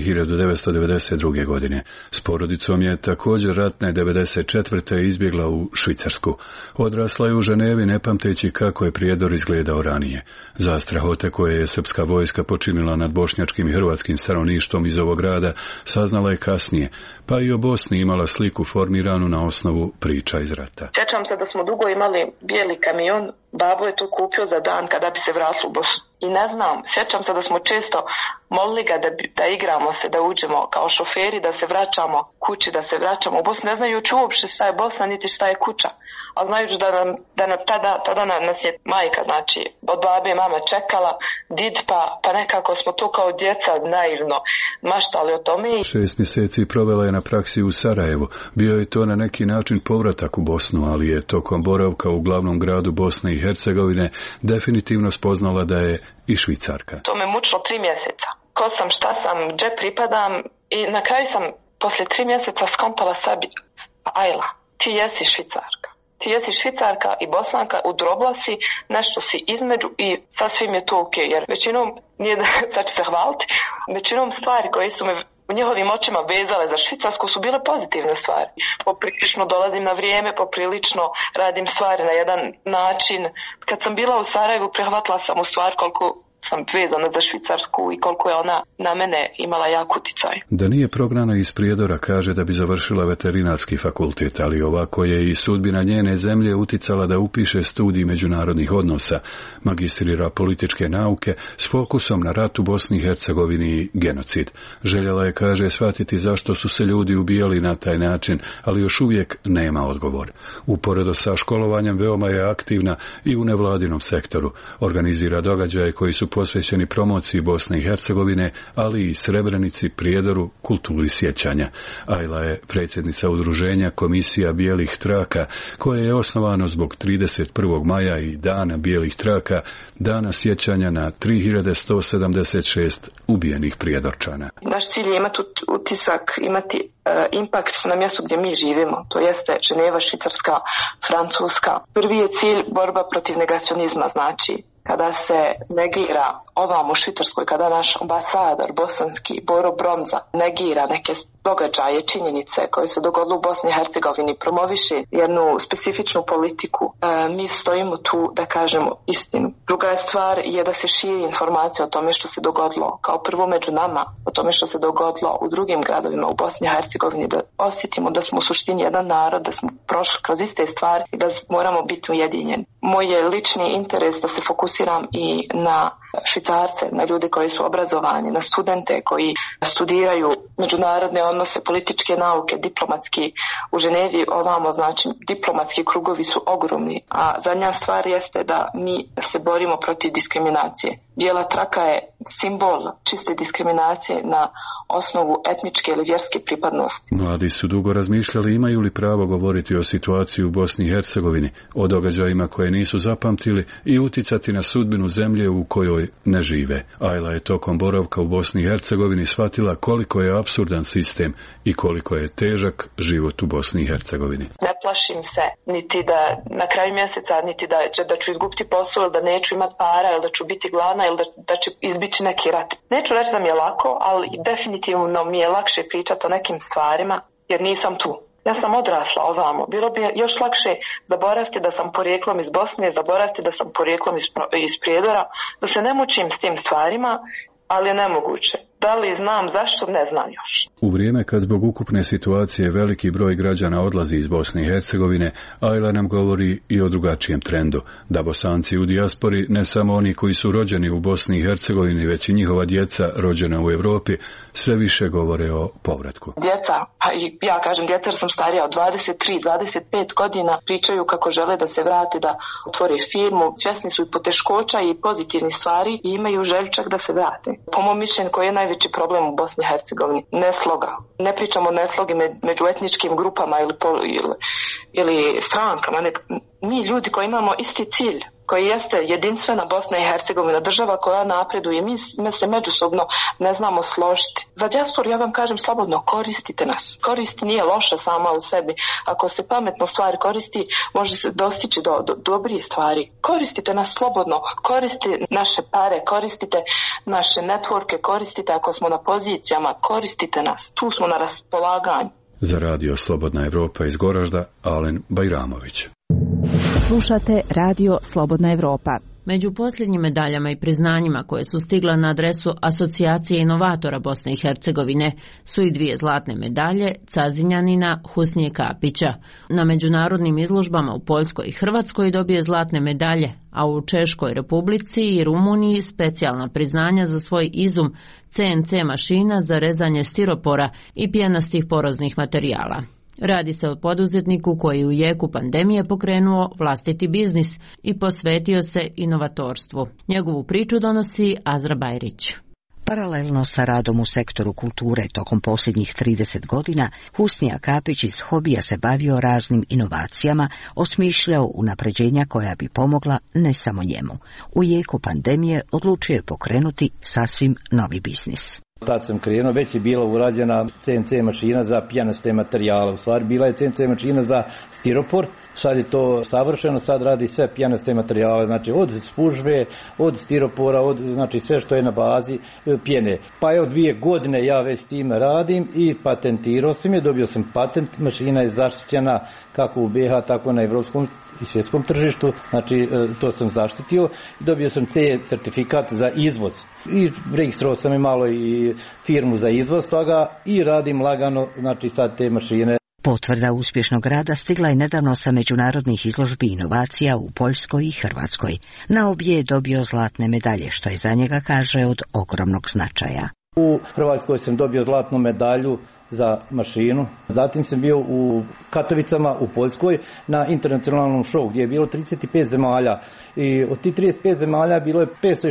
1992. godine. S porodicom je također ratne 1994. izbjegla u Švicarsku. Odrasla je u Ženevi ne pamteći kako je Prijedor izgledao ranije. Za strahote koje je srpska vojska počinila nad bošnjačkim i hrvatskim stanovništvom iz ovog grada saznala je kasnije, pa i o Bosni imala sliku formiranu na osnovu priča iz rata. Sjećam se da smo dugo imali bijeli kamion, babo je to kupio za dan kada bi se vratili u Bosnu. I ne znam, sjećam se da smo često molili ga da igramo se, da uđemo kao šoferi, da se vraćamo kući, da se vraćamo u Bosnu, ne znajući uopšte šta je Bosna, niti šta je kuća. A znajući da nam tada nas je majka, znači, od babe i mama čekala, did, pa nekako smo to kao djeca naivno maštali o tome. 6 mjeseci provela je na praksi u Sarajevu. Bio je to na neki način povratak u Bosnu, ali je tokom boravka u glavnom gradu Bosne i Hercegovine definitivno spoznala da je i Švicarka. To me mučilo 3 mjeseca. Ko sam, šta sam, gdje pripadam i na kraju sam poslije 3 mjeseca skontala sebi, Ajla, ti jesi Švicarka. Ti jesi Švicarka i Bosanka, udrobla si, nešto si između i sasvim je to ok, jer većinom, nije da sad ću se hvaliti, većinom stvari koje su me u njihovim očima vezale za Švicarsku su bile pozitivne stvari. Poprilično dolazim na vrijeme, poprilično radim stvari na jedan način. Kad sam bila u Sarajevu, prihvatila sam u stvar koliko sam vezana za Švicarsku i koliko je ona na mene imala jak uticaj. Da nije prognana iz Prijedora, kaže da bi završila veterinarski fakultet, ali ovako je i sudbina njene zemlje uticala da upiše studij međunarodnih odnosa, magistrira političke nauke s fokusom na rat u Bosni i Hercegovini i genocid. Željela je, kaže, shvatiti zašto su se ljudi ubijali na taj način, ali još uvijek nema odgovor. Uporedo sa školovanjem veoma je aktivna i u nevladinom sektoru. Organizira događaje koji su posvećeni promociji Bosne i Hercegovine, ali i Srebrenici, Prijedoru, kulturi sjećanja. Ajla je predsjednica udruženja Komisija bijelih traka, koje je osnovano zbog 31. maja i Dana bijelih traka, dana sjećanja na 3176 ubijenih Prijedorčana. Naš cilj je imati utisak, imati impakt na mjestu gdje mi živimo, to jeste Ženeva, Švicarska, Francuska. Prvi je cilj borba protiv negacionizma, znači kada se negira ovam u Švicarskoj, kada naš ambasador bosanski Boro Bronza negira neke događaje, činjenice koje se dogodile u Bosni i Hercegovini, promoviše jednu specifičnu politiku, mi stojimo tu da kažemo istinu. Druga je stvar je da se širi informacija o tome što se dogodilo, kao prvo među nama, o tome što se dogodilo u drugim gradovima u Bosni i Hercegovini, da osjetimo da smo u suštini jedan narod, da smo prošli kroz iste stvari i da moramo biti ujedinjeni. Moj je lični interes da se fokusiram i na Švicarce, na ljude koji su obrazovani, na studente koji studiraju međunarodne odnose, političke nauke, diplomatski u Ženevi, ovamo, znači diplomatski krugovi su ogromni, a zadnja stvar jeste da mi se borimo protiv diskriminacije. Bijela traka je simbol čiste diskriminacije na osnovu etničke ili vjerske pripadnosti. Mladi su dugo razmišljali imaju li pravo govoriti o situaciji u Bosni i Hercegovini, o događajima koje nisu zapamtili i uticati na sudbinu zemlje u kojoj ne žive. Ajla je tokom boravka u Bosni i Hercegovini shvatila koliko je apsurdan sistem i koliko je težak život u Bosni i Hercegovini. Ne plašim se niti da na kraju mjeseca, niti da ću izgubiti posao ili da neću imati para ili da ću biti gladna ili da će izbiti neki rat. Neću reći da mi je lako, ali definitivno mi je lakše pričati o nekim stvarima jer nisam tu. Ja sam odrasla ovamo. Bilo bi još lakše zaboraviti da sam porijeklom iz Bosne, zaboraviti da sam porijeklom iz Prijedora, da se ne mučim s tim stvarima, ali je nemoguće. Da li znam zašto, ne znam još. U vrijeme kad zbog ukupne situacije veliki broj građana odlazi iz Bosne i Hercegovine, Ajla nam govori i o drugačijem trendu, da Bosanci u dijaspori, ne samo oni koji su rođeni u Bosni i Hercegovini, već i njihova djeca rođena u Europi, sve više govore o povratku. Djeca, a i ja kažem djeca jer sam starija od 23-25 godina, pričaju kako žele da se vrate, da otvore firmu, svjesni su i poteškoća i pozitivnih stvari i imaju želju čak da se vrate. Po mom mišljenju koji je najveći problem u Bosni i Hercegovini. Nesloga. Ne pričamo o neslogi među etničkim grupama ili strankama. Mi ljudi koji imamo isti cilj, koji jeste jedinstvena Bosna i Hercegovina, država koja napreduje, mi se međusobno ne znamo složiti. Za dijasporu ja vam kažem slobodno, koristite nas. Korist nije loša sama u sebi. Ako se pametno stvari koristi, može se dostići do dobrih stvari. Koristite nas slobodno, koristite naše pare, koristite naše networke, koristite ako smo na pozicijama, koristite nas. Tu smo na raspolaganju. Za Radio Slobodna Evropa iz Goražda, Alen Bajramović. Slušate Radio Slobodna Evropa. Među posljednjim medaljama i priznanjima koje su stigla na adresu Asocijacije inovatora Bosne i Hercegovine su i 2 zlatne medalje Cazinjanina Husnije Kapića. Na međunarodnim izložbama u Poljskoj i Hrvatskoj dobio zlatne medalje, a u Češkoj Republici i Rumuniji specijalna priznanja za svoj izum CNC mašina za rezanje stiropora i pjenastih poroznih materijala. Radi se o poduzetniku koji u jeku pandemije pokrenuo vlastiti biznis i posvetio se inovatorstvu. Njegovu priču donosi Azra Bajrić. Paralelno sa radom u sektoru kulture tokom posljednjih 30 godina, Husnija Kapić iz hobija se bavio raznim inovacijama, osmišljao unapređenja koja bi pomogla ne samo njemu. U jeku pandemije odlučio je pokrenuti sasvim novi biznis. Tad sam krenuo, već je bila urađena CNC mašina za pjenaste materijale. U stvari bila je CNC mašina za stiropor, sad je to savršeno, sad radi sve pjenaste materijale, znači od spužve, od stiropora, znači sve što je na bazi pjene. Pa evo 2 godine ja već s tim radim i patentirao sam je, dobio sam patent, mašina je zaštićena kako u BiH, tako na evropskom i svjetskom tržištu, znači to sam zaštitio. Dobio sam CE certifikat za izvoz i registrovao sam i malo i firmu za izvoz toga i radim lagano, znači sad te mašine. Potvrda uspješnog rada stigla je nedavno sa međunarodnih izložbi inovacija u Poljskoj i Hrvatskoj. Na obje je dobio zlatne medalje, što je za njega, kaže, od ogromnog značaja. U Hrvatskoj sam dobio zlatnu medalju za mašinu. Zatim sam bio u Katovicama u Poljskoj na internacionalnom show gdje je bilo 35 zemalja i od tih 35 zemalja bilo je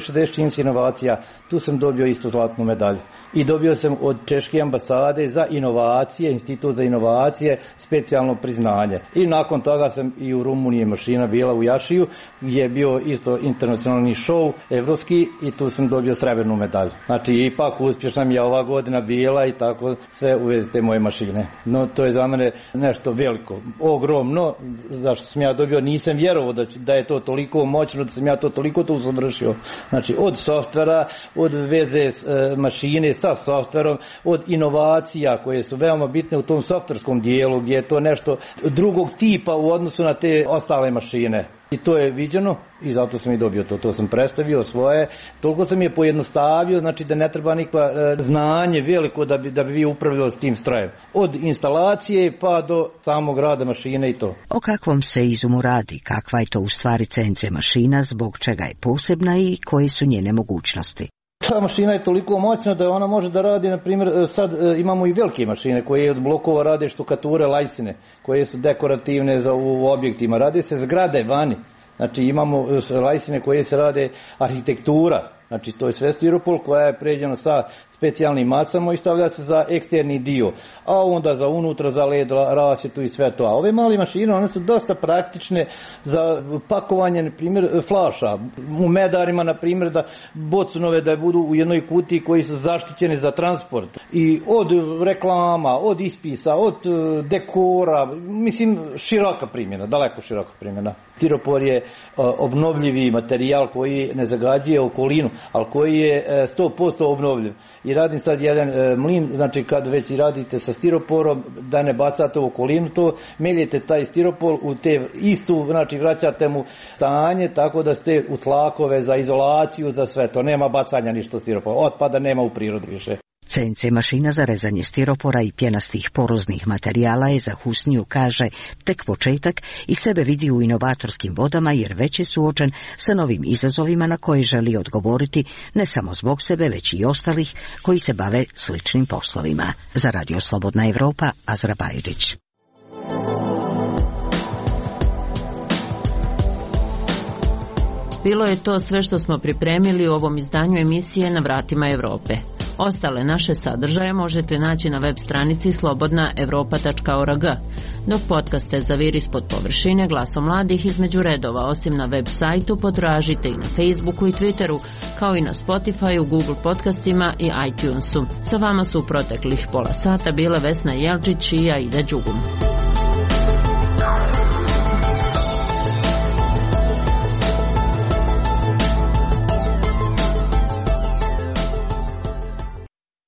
560 inovacija. Tu sam dobio isto zlatnu medalju. I dobio sam od Češke ambasade za inovacije, Institut za inovacije, specijalno priznanje. I nakon toga sam i u Rumuniji mašina bila u Jašiju gdje je bio isto internacionalni show evropski i tu sam dobio srebrnu medalju. Znači ipak uspješna mi je ova godina bila i tako sve u vezi te moje mašine. No to je za mene nešto veliko, ogromno, zašto sam ja dobio, nisam vjerovao da je to toliko moćno, da sam ja to toliko tu završio. Znači od softvera, od veze mašine sa softverom, od inovacija koje su veoma bitne u tom softverskom dijelu gdje je to nešto drugog tipa u odnosu na te ostale mašine. I to je viđeno i zato sam i dobio to. To sam predstavio svoje, toliko sam je pojednostavio, znači da ne treba nikakva znanje veliko da bi vi upravljali s tim strojem. Od instalacije pa do samog rada mašine i to. O kakvom se izumu radi, kakva je to u stvari CNC mašina, zbog čega je posebna i koje su njene mogućnosti? Ta mašina je toliko moćna da ona može da radi, na primjer, sad imamo i velike mašine koje od blokova rade štukature, lajsine, koje su dekorativne u objektima. Rade se zgrade vani. Znači imamo lajsine koje se rade arhitektura. Znači to je sve stiropor koja je pređena sa specijalnim masama i stavlja se za eksterni dio, a onda za unutra, za led, rasvjetu i sve to. A ove male mašine, one su dosta praktične za pakovanje, na primjer, flaša. U medarima, na primjer, da bocunove da budu u jednoj kutiji koji su zaštićeni za transport. I od reklama, od ispisa, od dekora, mislim, široka primjena, daleko široka primjena. Stiropor je obnovljivi materijal koji ne zagađuje okolinu, ali koji je 100% obnovljiv. I radim sad jedan mlin, znači kad već radite sa stiroporom, da ne bacate u okolinu to, meljete taj stiropor u te istu, znači vraćate mu stanje tako da ste u tlakove za izolaciju, za sve to. Nema bacanja ništa stiropora, otpada nema u prirodi više. CNC mašina za rezanje stiropora i pjenastih poroznih materijala je za Husniju, kaže, tek početak i sebe vidi u inovatorskim vodama jer već je suočen sa novim izazovima na koje želi odgovoriti ne samo zbog sebe, već i ostalih koji se bave sličnim poslovima. Za Radio Slobodna Evropa, Azra Bajrić. Bilo je to sve što smo pripremili u ovom izdanju emisije Na vratima Evrope. Ostale naše sadržaje možete naći na web stranici slobodnaevropa.org, dok podcaste Zavir ispod površine, Glasom mladih između redova, osim na web sajtu, potražite i na Facebooku i Twitteru, kao i na Spotifyu, Google podcastima i iTunesu. Sa vama su u proteklih pola sata bile Vesna Jelčić i Aida Đugum.